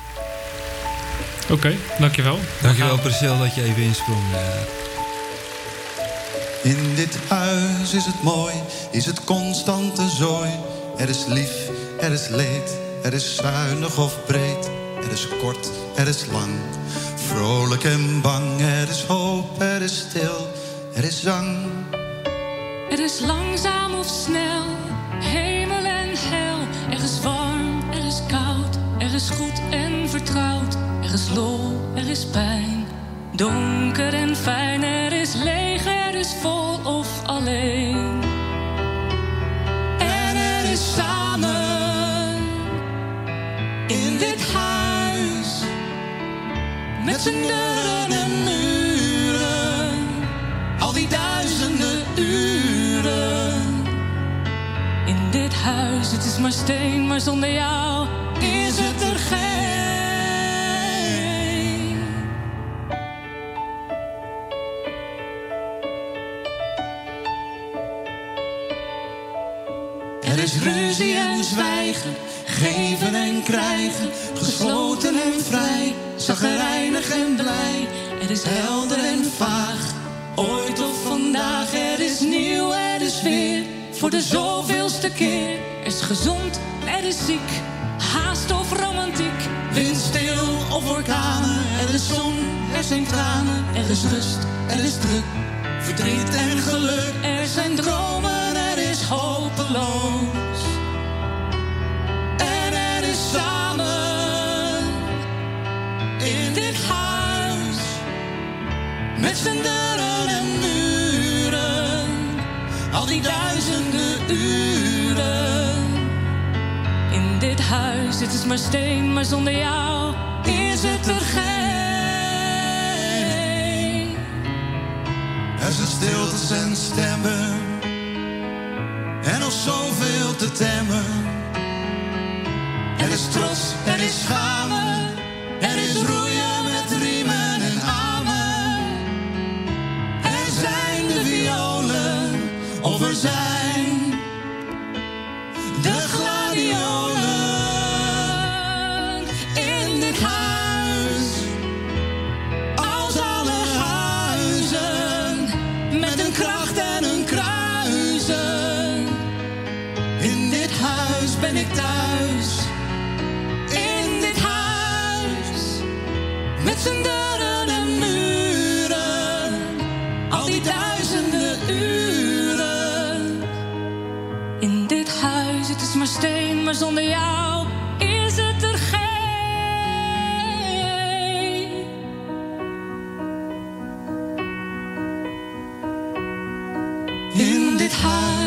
[SPEAKER 7] Oké, dankjewel.
[SPEAKER 8] Dankjewel, Priscilla, dat je even insprong.
[SPEAKER 10] In dit huis is het mooi, is het constante zooi. Er is lief, er is leed, er is zuinig of breed. Er is kort, er is lang, vrolijk en bang. Er is hoop, er is stil, er is zang.
[SPEAKER 11] Er is langzaam of snel, hemel en hel. Er is warm, er is koud, er is goed en vertrouwd. Er is lol, er is pijn, donker en fijn. Er is leeg, er is vol of alleen. En er is samen in dit huis, met z'n deuren en muren, al die duizenden uren. In dit huis, het is maar steen, maar zonder jou is het er geen. Er is ruzie en zwijgen, geven en krijgen, gesloten en vrij, chagrijnig en blij. Er is helder en vaag, ooit of vandaag. Er is nieuw, er is weer, voor de zoveelste keer. Er is gezond, er is ziek, haast of romantiek, windstil of orkanen. Er is zon, er zijn tranen, er is rust, er is druk, verdriet en geluk. Er zijn dromen, er is hopeloos. En er is samen in dit huis, met z'n deuren en muren, al die duizenden uren. In dit huis, het is maar steen, maar zonder jou is het er geen.
[SPEAKER 10] Er zijn stiltes en stemmen en nog zoveel te temmen. Er is trots, er is schamen, er is roeien met riemen en amen. Er zijn de violen, of er zijn de gladiolen. In dit huis, als alle huizen, met een kracht en een kruisen. In dit huis ben ik thuis. In dit huis, met zijn deuren en muren, al die duizenden uren. In dit huis, het is maar steen, maar zonder jou is het er geen. In dit huis.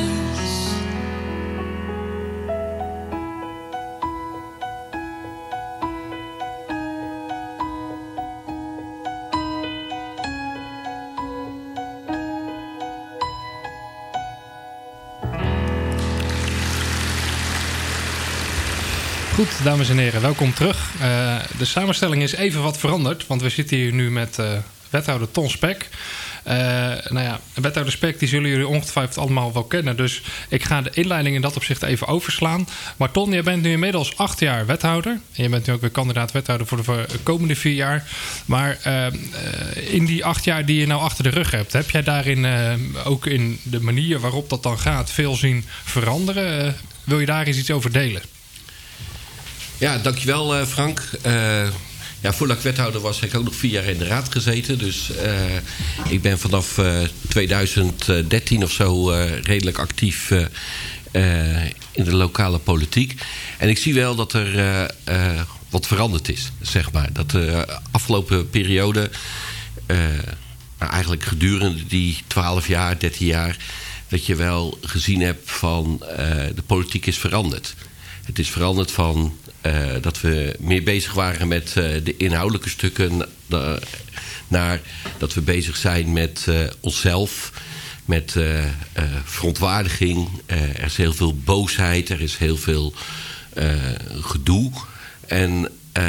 [SPEAKER 7] Goed, dames en heren, welkom terug. De samenstelling is even wat veranderd, want we zitten hier nu met wethouder Ton Spek. Wethouder Spek, die zullen jullie ongetwijfeld allemaal wel kennen. Dus ik ga de inleiding in dat opzicht even overslaan. Maar Ton, jij bent nu inmiddels 8 jaar wethouder. En je bent nu ook weer kandidaat wethouder voor de komende 4 jaar. Maar in die 8 jaar die je nou achter de rug hebt, heb jij daarin ook in de manier waarop dat dan gaat veel zien veranderen? Wil je daar eens iets over delen?
[SPEAKER 12] Ja, dankjewel Frank. Voordat ik wethouder was, heb ik ook nog 4 jaar in de raad gezeten. Dus ik ben vanaf 2013 of zo redelijk actief in de lokale politiek. En ik zie wel dat er wat veranderd is, zeg maar. Dat de afgelopen periode, eigenlijk gedurende die 12 jaar, 13 jaar, dat je wel gezien hebt van de politiek is veranderd. Het is veranderd van dat we meer bezig waren met de inhoudelijke stukken, naar dat we bezig zijn met onszelf, met verontwaardiging. Er is heel veel boosheid, er is heel veel gedoe. En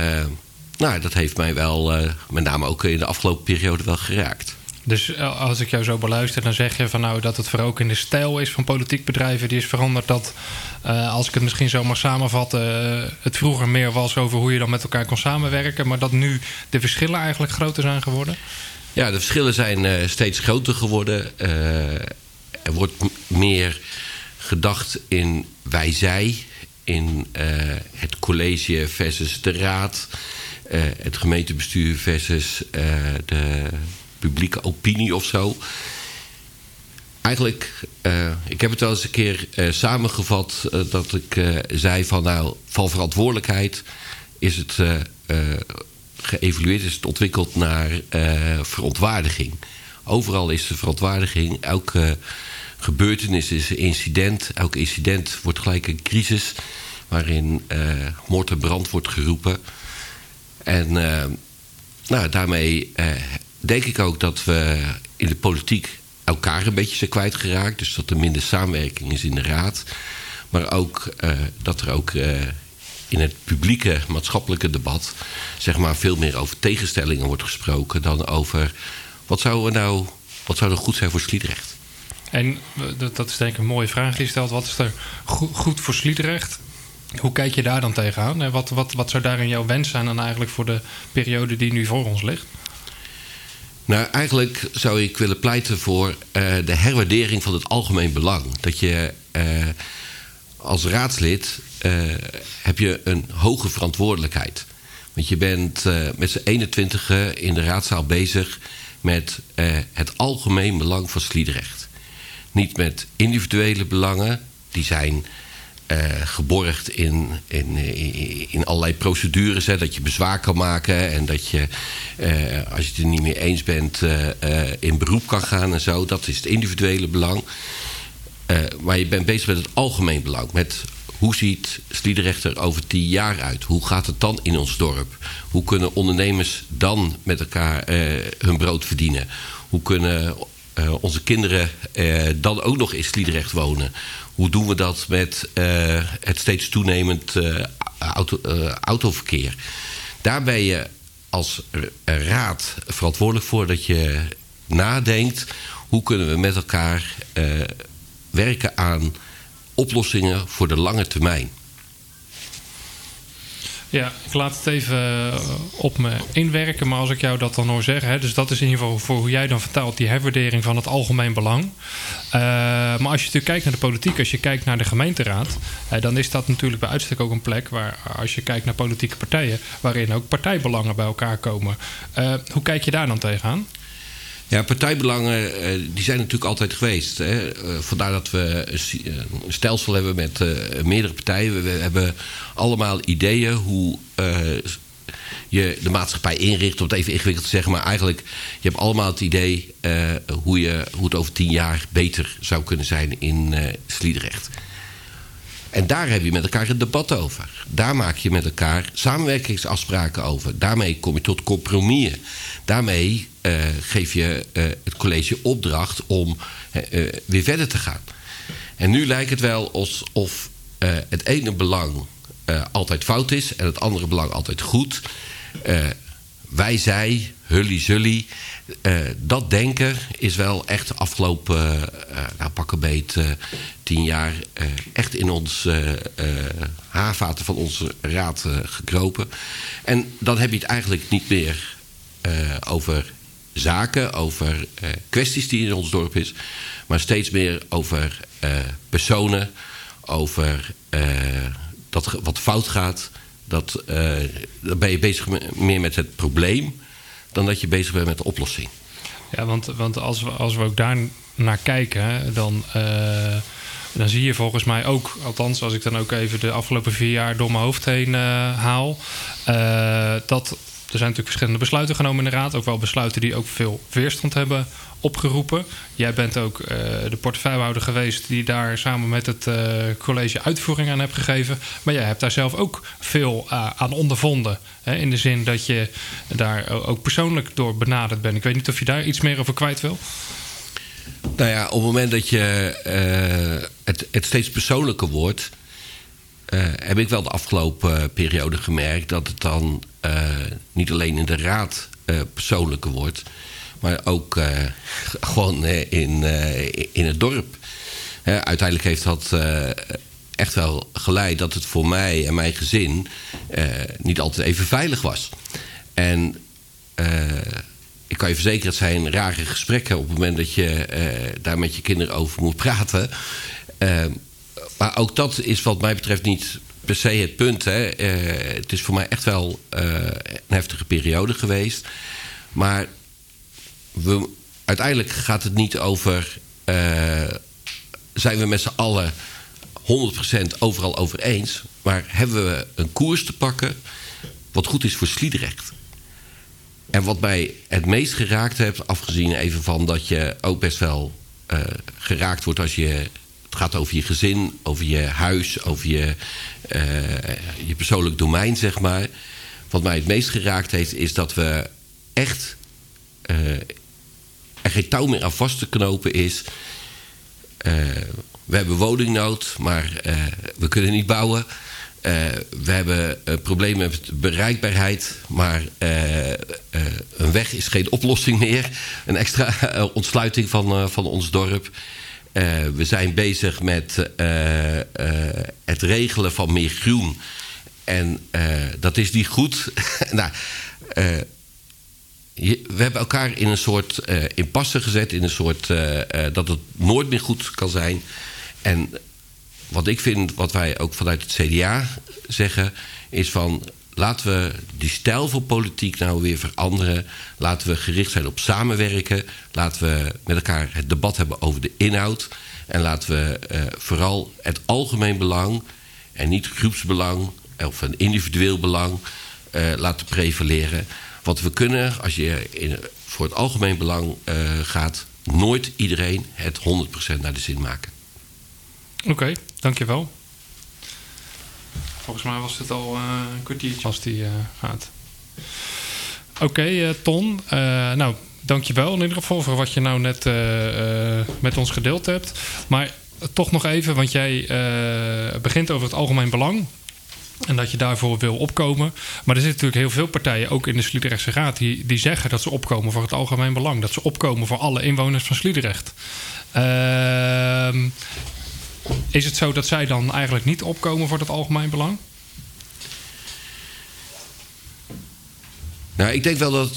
[SPEAKER 12] dat heeft mij wel, met name ook in de afgelopen periode, wel geraakt.
[SPEAKER 7] Dus als ik jou zo beluister, dan zeg je van nou dat het ook in de stijl is van politiek bedrijven die is veranderd. Dat, als ik het misschien zo mag samenvatten, het vroeger meer was over hoe je dan met elkaar kon samenwerken. Maar dat nu de verschillen eigenlijk groter zijn geworden?
[SPEAKER 12] Ja, de verschillen zijn steeds groter geworden. Er wordt meer gedacht in wij-zij. In het college versus de raad. Het gemeentebestuur versus de publieke opinie of zo. Eigenlijk, ik heb het wel eens een keer samengevat, dat ik zei van van verantwoordelijkheid is het geëvalueerd, is het ontwikkeld naar verontwaardiging. Overal is de verontwaardiging. Elke gebeurtenis is een incident. Elk incident wordt gelijk een crisis waarin moord en brand wordt geroepen. En daarmee denk ik ook dat we in de politiek elkaar een beetje zijn kwijtgeraakt. Dus dat er minder samenwerking is in de raad. Maar ook dat er ook in het publieke maatschappelijke debat zeg maar veel meer over tegenstellingen wordt gesproken dan over wat zou nou goed zijn voor Sliedrecht.
[SPEAKER 7] En dat is denk ik een mooie vraag die je stelt. Wat is er goed voor Sliedrecht? Hoe kijk je daar dan tegenaan? En wat zou daarin jouw wens zijn dan eigenlijk voor de periode die nu voor ons ligt?
[SPEAKER 12] Nou, eigenlijk zou ik willen pleiten voor de herwaardering van het algemeen belang. Dat je als raadslid heb je een hoge verantwoordelijkheid. Want je bent met z'n 21 in de raadzaal bezig met het algemeen belang van Sliedrecht. Niet met individuele belangen, die zijn geborgd in allerlei procedures. Hè, dat je bezwaar kan maken en dat je, als je het er niet mee eens bent, in beroep kan gaan en zo. Dat is het individuele belang. Maar je bent bezig met het algemeen belang. Met hoe ziet Sliedrecht er over 10 jaar uit? Hoe gaat het dan in ons dorp? Hoe kunnen ondernemers dan met elkaar hun brood verdienen? Hoe kunnen onze kinderen dan ook nog in Sliedrecht wonen? Hoe doen we dat met het steeds toenemend autoverkeer? Daar ben je als raad verantwoordelijk voor dat je nadenkt... hoe kunnen we met elkaar werken aan oplossingen voor de lange termijn.
[SPEAKER 7] Ja, ik laat het even op me inwerken. Maar als ik jou dat dan hoor zeggen... Hè, dus dat is in ieder geval voor hoe jij dan vertaalt... die herwaardering van het algemeen belang. Maar als je natuurlijk kijkt naar de politiek... als je kijkt naar de gemeenteraad... dan is dat natuurlijk bij uitstek ook een plek... waar als je kijkt naar politieke partijen... waarin ook partijbelangen bij elkaar komen. Hoe kijk je daar dan tegenaan?
[SPEAKER 12] Ja, partijbelangen die zijn natuurlijk altijd geweest. Hè. Vandaar dat we een stelsel hebben met meerdere partijen. We hebben allemaal ideeën hoe je de maatschappij inricht... om het even ingewikkeld te zeggen. Maar eigenlijk, je hebt allemaal het idee hoe het over 10 jaar beter zou kunnen zijn in Sliedrecht. En daar heb je met elkaar een debat over. Daar maak je met elkaar samenwerkingsafspraken over. Daarmee kom je tot compromissen. Daarmee geef je het college opdracht om weer verder te gaan. En nu lijkt het wel alsof het ene belang altijd fout is... en het andere belang altijd goed. Wij, zij, hullie, zullie. Dat denken is wel echt de afgelopen pak een beet 10 jaar... echt in ons haarvaten van onze raad gekropen. En dan heb je het eigenlijk niet meer over zaken... over kwesties die in ons dorp is... maar steeds meer over personen... over dat wat fout gaat... Dan ben je bezig meer met het probleem... dan dat je bezig bent met de oplossing.
[SPEAKER 7] Ja, want als we ook daar naar kijken... dan zie je volgens mij ook... althans, als ik dan ook even de afgelopen 4 jaar... door mijn hoofd heen haal... dat er zijn natuurlijk verschillende besluiten genomen in de raad. Ook wel besluiten die ook veel weerstand hebben opgeroepen. Jij bent ook de portefeuillehouder geweest... die daar samen met het college uitvoering aan hebt gegeven. Maar jij hebt daar zelf ook veel aan ondervonden. Hè, in de zin dat je daar ook persoonlijk door benaderd bent. Ik weet niet of je daar iets meer over kwijt wil.
[SPEAKER 12] Nou ja, op het moment dat je het steeds persoonlijker wordt... heb ik wel de afgelopen periode gemerkt... dat het dan niet alleen in de raad persoonlijker wordt... maar ook gewoon in het dorp. Uiteindelijk heeft dat echt wel geleid... dat het voor mij en mijn gezin niet altijd even veilig was. En ik kan je verzekeren, het zijn rare gesprekken... op het moment dat je daar met je kinderen over moet praten... maar ook dat is wat mij betreft niet per se het punt. Hè. Het is voor mij echt wel een heftige periode geweest. Maar uiteindelijk gaat het niet over... zijn we met z'n allen 100% overal over eens... maar hebben we een koers te pakken... wat goed is voor Sliedrecht. En wat mij het meest geraakt heeft... afgezien even van dat je ook best wel geraakt wordt... als je... Het gaat over je gezin, over je huis, over je persoonlijk domein, zeg maar. Wat mij het meest geraakt heeft, is dat we echt... er geen touw meer aan vast te knopen is. We hebben woningnood, maar we kunnen niet bouwen. We hebben problemen met bereikbaarheid, maar een weg is geen oplossing meer. Een extra ontsluiting van ons dorp... we zijn bezig met het regelen van meer groen. En dat is niet goed. Nou, we hebben elkaar in een soort impasse gezet. In een soort dat het nooit meer goed kan zijn. En wat ik vind, wat wij ook vanuit het CDA zeggen... is van, laten we die stijl van politiek nou weer veranderen. Laten we gericht zijn op samenwerken. Laten we met elkaar het debat hebben over de inhoud. En laten we vooral het algemeen belang... en niet groepsbelang of een individueel belang laten prevaleren. Want we kunnen, als je voor het algemeen belang gaat... nooit iedereen het 100% naar de zin maken.
[SPEAKER 7] Oké, dankjewel. Volgens mij was het al een kwartiertje als die gaat. Oké, Ton. Nou, dankjewel in ieder geval voor wat je nou net met ons gedeeld hebt. Maar toch nog even, want jij begint over het algemeen belang. En dat je daarvoor wil opkomen. Maar er zitten natuurlijk heel veel partijen, ook in de Sliedrechtse Raad, die zeggen dat ze opkomen voor het algemeen belang. Dat ze opkomen voor alle inwoners van Sliedrecht. Is het zo dat zij dan eigenlijk niet opkomen voor het algemeen belang?
[SPEAKER 12] Nou, ik denk wel dat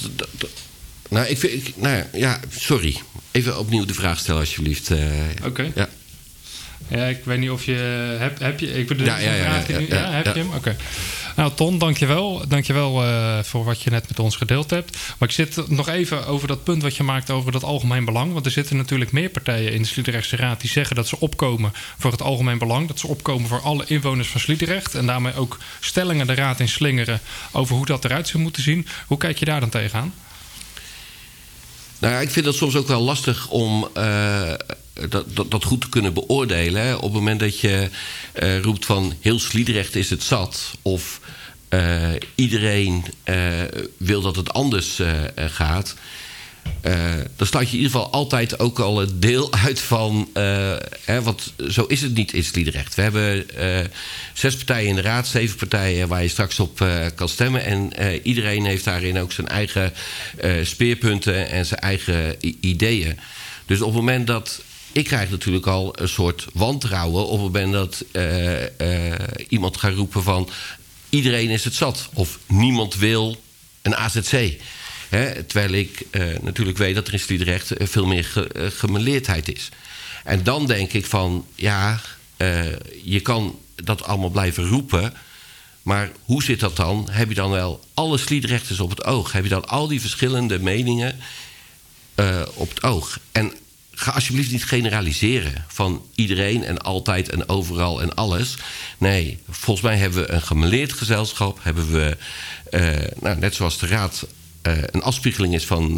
[SPEAKER 12] sorry. Even opnieuw de vraag stellen, alsjeblieft.
[SPEAKER 7] Oké.
[SPEAKER 12] Ja.
[SPEAKER 7] Ja, ik weet niet of je... Heb je... Ik bedoel,
[SPEAKER 12] heb
[SPEAKER 7] je hem? Oké. Nou, Ton, dankjewel. Dankjewel voor wat je net met ons gedeeld hebt. Maar ik zit nog even over dat punt wat je maakt over dat algemeen belang. Want er zitten natuurlijk meer partijen in de Sliedrechtse Raad die zeggen dat ze opkomen voor het algemeen belang. Dat ze opkomen voor alle inwoners van Sliedrecht. En daarmee ook stellingen de Raad in slingeren over hoe dat eruit zou moeten zien. Hoe kijk je daar dan tegenaan?
[SPEAKER 12] Nou ja, ik vind het soms ook wel lastig om dat goed te kunnen beoordelen. Hè? Op het moment dat je roept van heel Sliedrecht is het zat, of iedereen wil dat het anders gaat, dan sluit je in ieder geval altijd ook al een deel uit van... want zo is het niet in Sliedrecht. We hebben 6 partijen in de raad, 7 partijen waar je straks op kan stemmen. En iedereen heeft daarin ook zijn eigen speerpunten en zijn eigen ideeën. Dus op het moment dat... Ik krijg natuurlijk al een soort wantrouwen op het moment dat iemand gaat roepen van... iedereen is het zat, of niemand wil een AZC. Terwijl ik natuurlijk weet dat er in Sliedrecht veel meer gemêleerdheid is. En dan denk ik van, je kan dat allemaal blijven roepen... maar hoe zit dat dan? Heb je dan wel alle Sliedrechters op het oog? Heb je dan al die verschillende meningen op het oog? En ga alsjeblieft niet generaliseren van iedereen en altijd en overal en alles. Nee, volgens mij hebben we een gemêleerd gezelschap. Hebben we, net zoals de Raad... een afspiegeling is van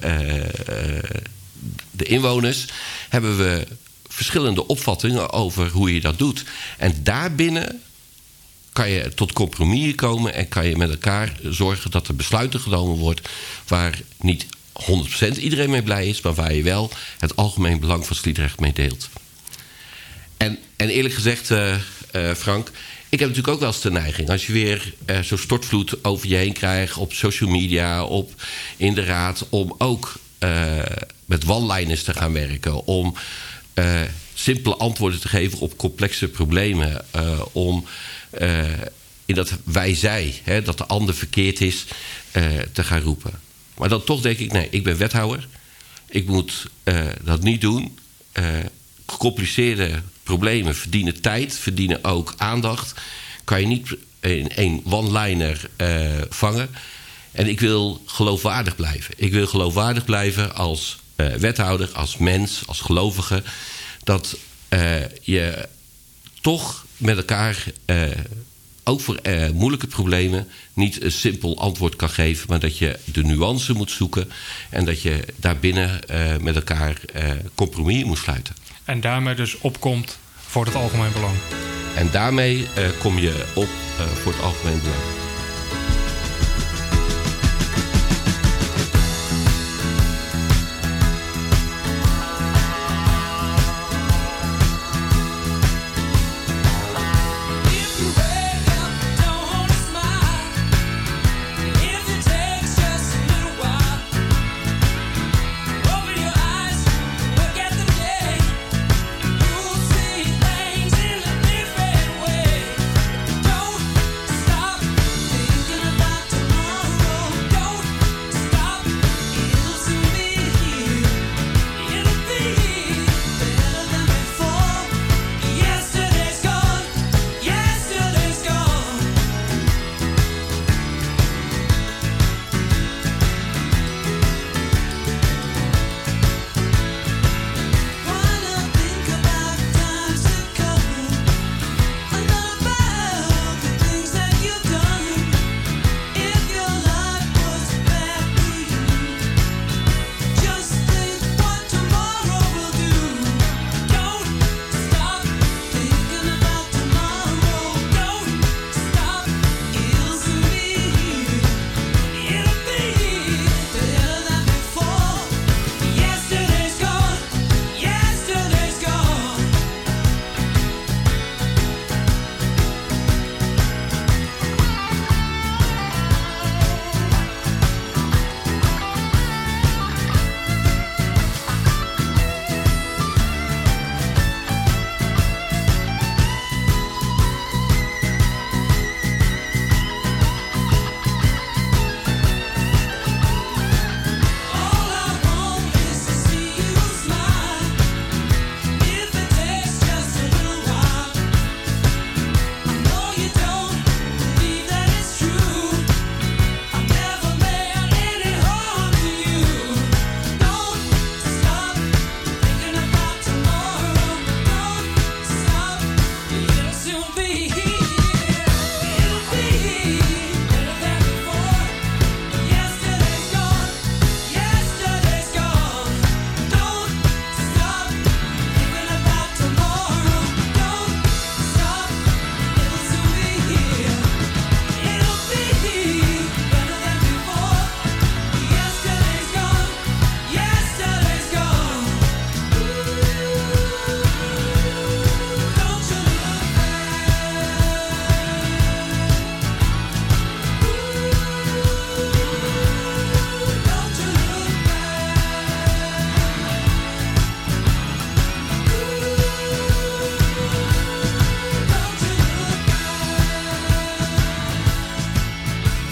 [SPEAKER 12] de inwoners... hebben we verschillende opvattingen over hoe je dat doet. En daarbinnen kan je tot compromissen komen... en kan je met elkaar zorgen dat er besluiten genomen wordt... waar niet 100% iedereen mee blij is... maar waar je wel het algemeen belang van Sliedrecht mee deelt. En eerlijk gezegd, Frank... ik heb natuurlijk ook wel eens de neiging... als je weer zo'n stortvloed over je heen krijgt... op social media, in de raad... om ook met one-liners te gaan werken... om simpele antwoorden te geven op complexe problemen... om in dat wij-zij, dat de ander verkeerd is... te gaan roepen. Maar dan toch denk ik, nee, ik ben wethouder. Ik moet dat niet doen. Gecompliceerde problemen verdienen tijd, verdienen ook aandacht. Kan je niet in één one-liner vangen. En ik wil geloofwaardig blijven. Ik wil geloofwaardig blijven als wethouder, als mens, als gelovige. Dat je toch met elkaar... ook voor moeilijke problemen niet een simpel antwoord kan geven... maar dat je de nuance moet zoeken... en dat je daarbinnen met elkaar compromissen moet sluiten.
[SPEAKER 7] En daarmee dus opkomt voor het algemeen belang.
[SPEAKER 12] En daarmee kom je op voor het algemeen belang.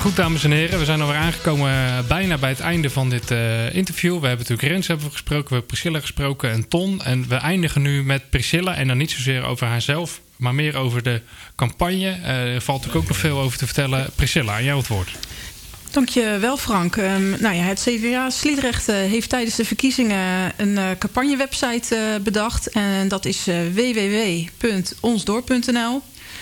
[SPEAKER 7] Goed, dames en heren. We zijn alweer aangekomen bijna bij het einde van dit interview. We hebben natuurlijk Rens gesproken, we hebben Priscilla gesproken en Ton. En we eindigen nu met Priscilla. En dan niet zozeer over haarzelf, maar meer over de campagne. Er valt natuurlijk ook nog veel over te vertellen. Priscilla, aan jou het woord.
[SPEAKER 9] Dank je wel, Frank. Het CDA Sliedrecht heeft tijdens de verkiezingen een campagnewebsite bedacht. En dat is www.onsdorp.nl.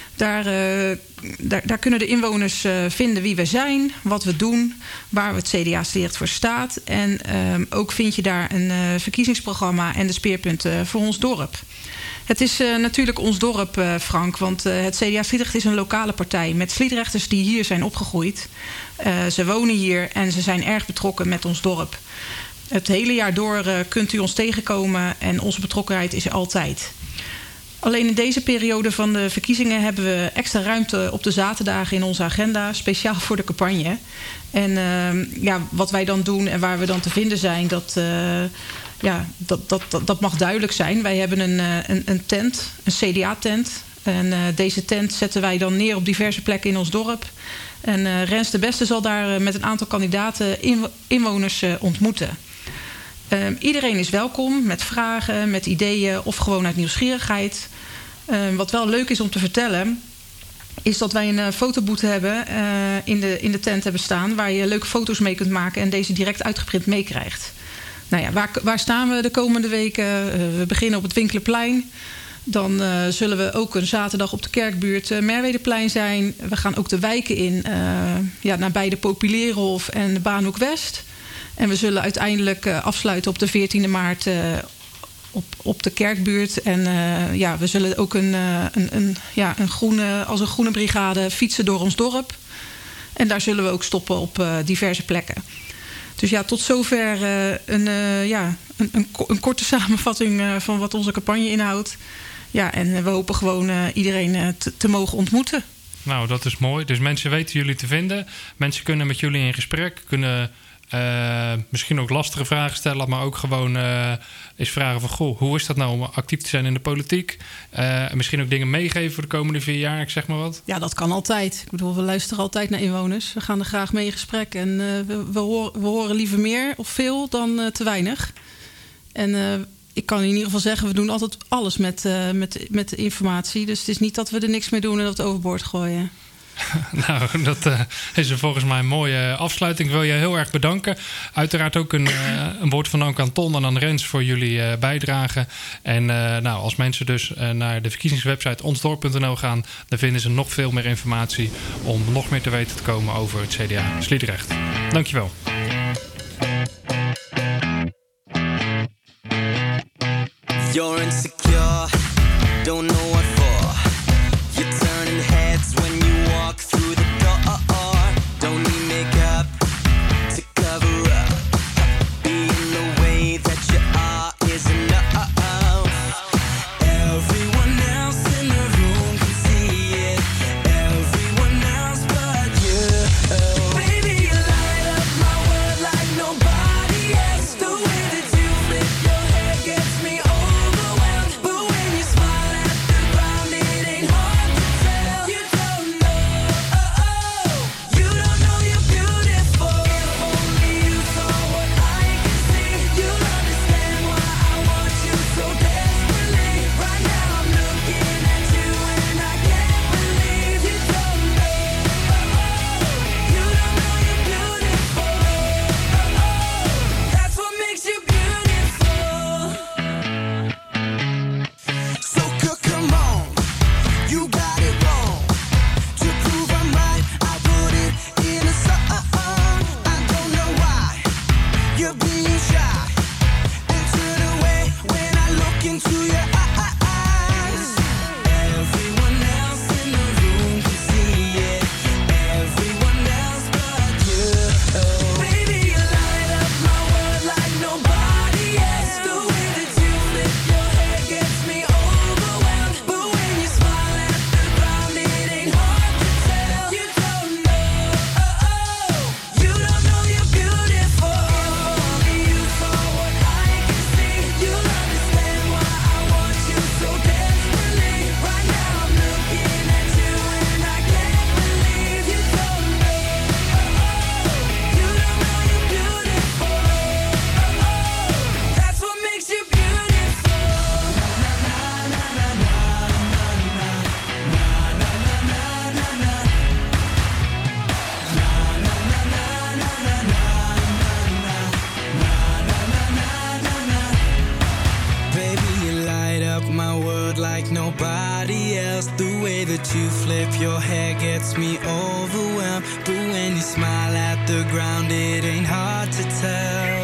[SPEAKER 9] Daar kunnen de inwoners vinden wie we zijn, wat we doen, waar we het CDA Sliedrecht voor staat. En ook vind je daar een verkiezingsprogramma en de speerpunten voor ons dorp. Het is natuurlijk ons dorp, Frank, want het CDA Sliedrecht is een lokale partij met Sliedrechters die hier zijn opgegroeid. Ze wonen hier en ze zijn erg betrokken met ons dorp. Het hele jaar door kunt u ons tegenkomen en onze betrokkenheid is er altijd. Alleen in deze periode van de verkiezingen hebben we extra ruimte op de zaterdagen in onze agenda, speciaal voor de campagne. En wat wij dan doen en waar we dan te vinden zijn, dat mag duidelijk zijn. Wij hebben een tent, een CDA-tent. En deze tent zetten wij dan neer op diverse plekken in ons dorp. En Rens de Beste zal daar met een aantal kandidaten inwoners ontmoeten. Iedereen is welkom met vragen, met ideeën of gewoon uit nieuwsgierigheid. Wat wel leuk is om te vertellen, is dat wij een fotoboete hebben in de tent hebben staan, waar je leuke foto's mee kunt maken en deze direct uitgeprint meekrijgt. Nou ja, waar staan we de komende weken? We beginnen op het Winkelerplein. Dan zullen we ook een zaterdag op de Kerkbuurt Merwedeplein zijn. We gaan ook de wijken in, nabij de Populierhof en de Baanhoek West. En we zullen uiteindelijk afsluiten op de 14e maart op de Kerkbuurt. En we zullen ook als een groene brigade fietsen door ons dorp. En daar zullen we ook stoppen op diverse plekken. Dus ja, tot zover een korte samenvatting van wat onze campagne inhoudt. Ja, en we hopen gewoon iedereen te mogen ontmoeten.
[SPEAKER 7] Nou, dat is mooi. Dus mensen weten jullie te vinden. Mensen kunnen met jullie in gesprek, kunnen misschien ook lastige vragen stellen, maar ook gewoon eens vragen van, goh, hoe is dat nou om actief te zijn in de politiek? Misschien ook dingen meegeven voor de komende 4 jaar, ik zeg maar wat.
[SPEAKER 9] Ja, dat kan altijd. Ik bedoel, we luisteren altijd naar inwoners. We gaan er graag mee in gesprek. En we horen liever meer of veel dan te weinig. En ik kan in ieder geval zeggen, we doen altijd alles met de informatie. Dus het is niet dat we er niks mee doen en dat overboord gooien.
[SPEAKER 7] Nou, dat is volgens mij een mooie afsluiting. Ik wil je heel erg bedanken. Uiteraard ook een woord van dank aan Ton en aan Rens voor jullie bijdrage. En als mensen dus naar de verkiezingswebsite onsdorp.nl gaan, dan vinden ze nog veel meer informatie om nog meer te weten te komen over het CDA Sliedrecht. Dankjewel.
[SPEAKER 13] You're insecure, don't know what for. You're turning heads when you walk through the door. Don't need makeup to cover up. Being the way that you are is enough. Everyone else in the room can see it. Everyone else but you. Baby, you light up my world. nobody else. The way that you flip your hair gets me overwhelmed. But when you smile at the ground, it ain't hard to tell.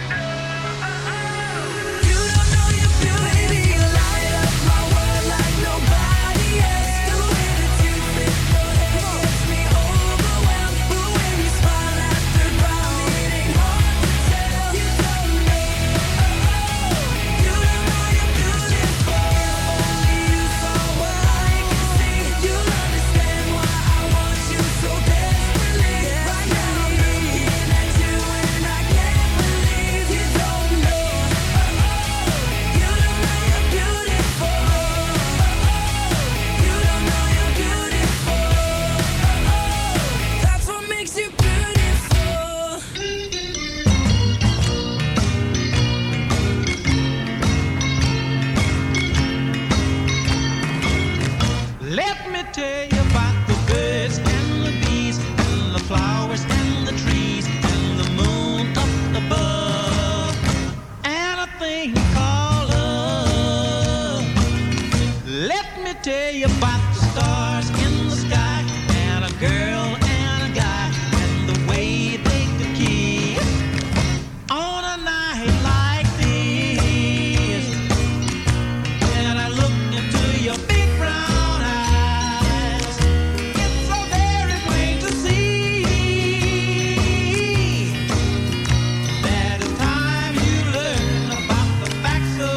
[SPEAKER 14] Tell you about the birds and the bees and the flowers and the trees and the moon up above and a thing called love. Let me tell you about the stars in the sky and a girl and a guy and the way they could kiss on a night like this. When I look into your big brown eyes,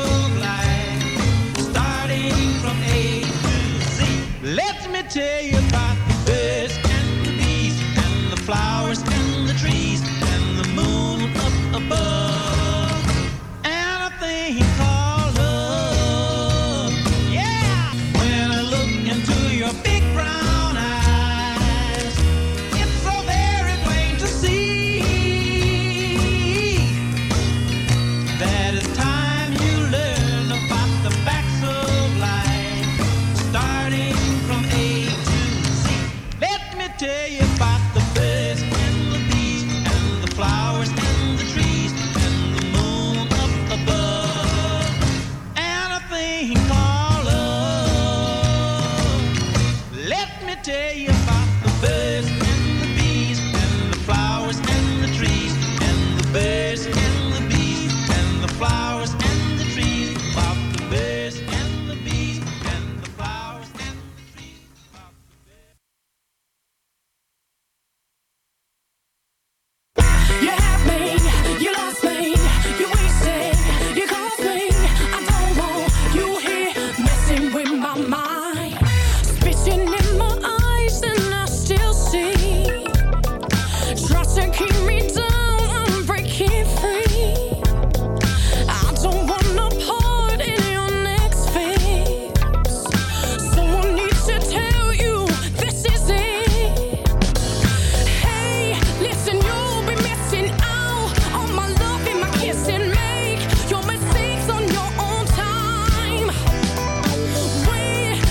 [SPEAKER 14] tell you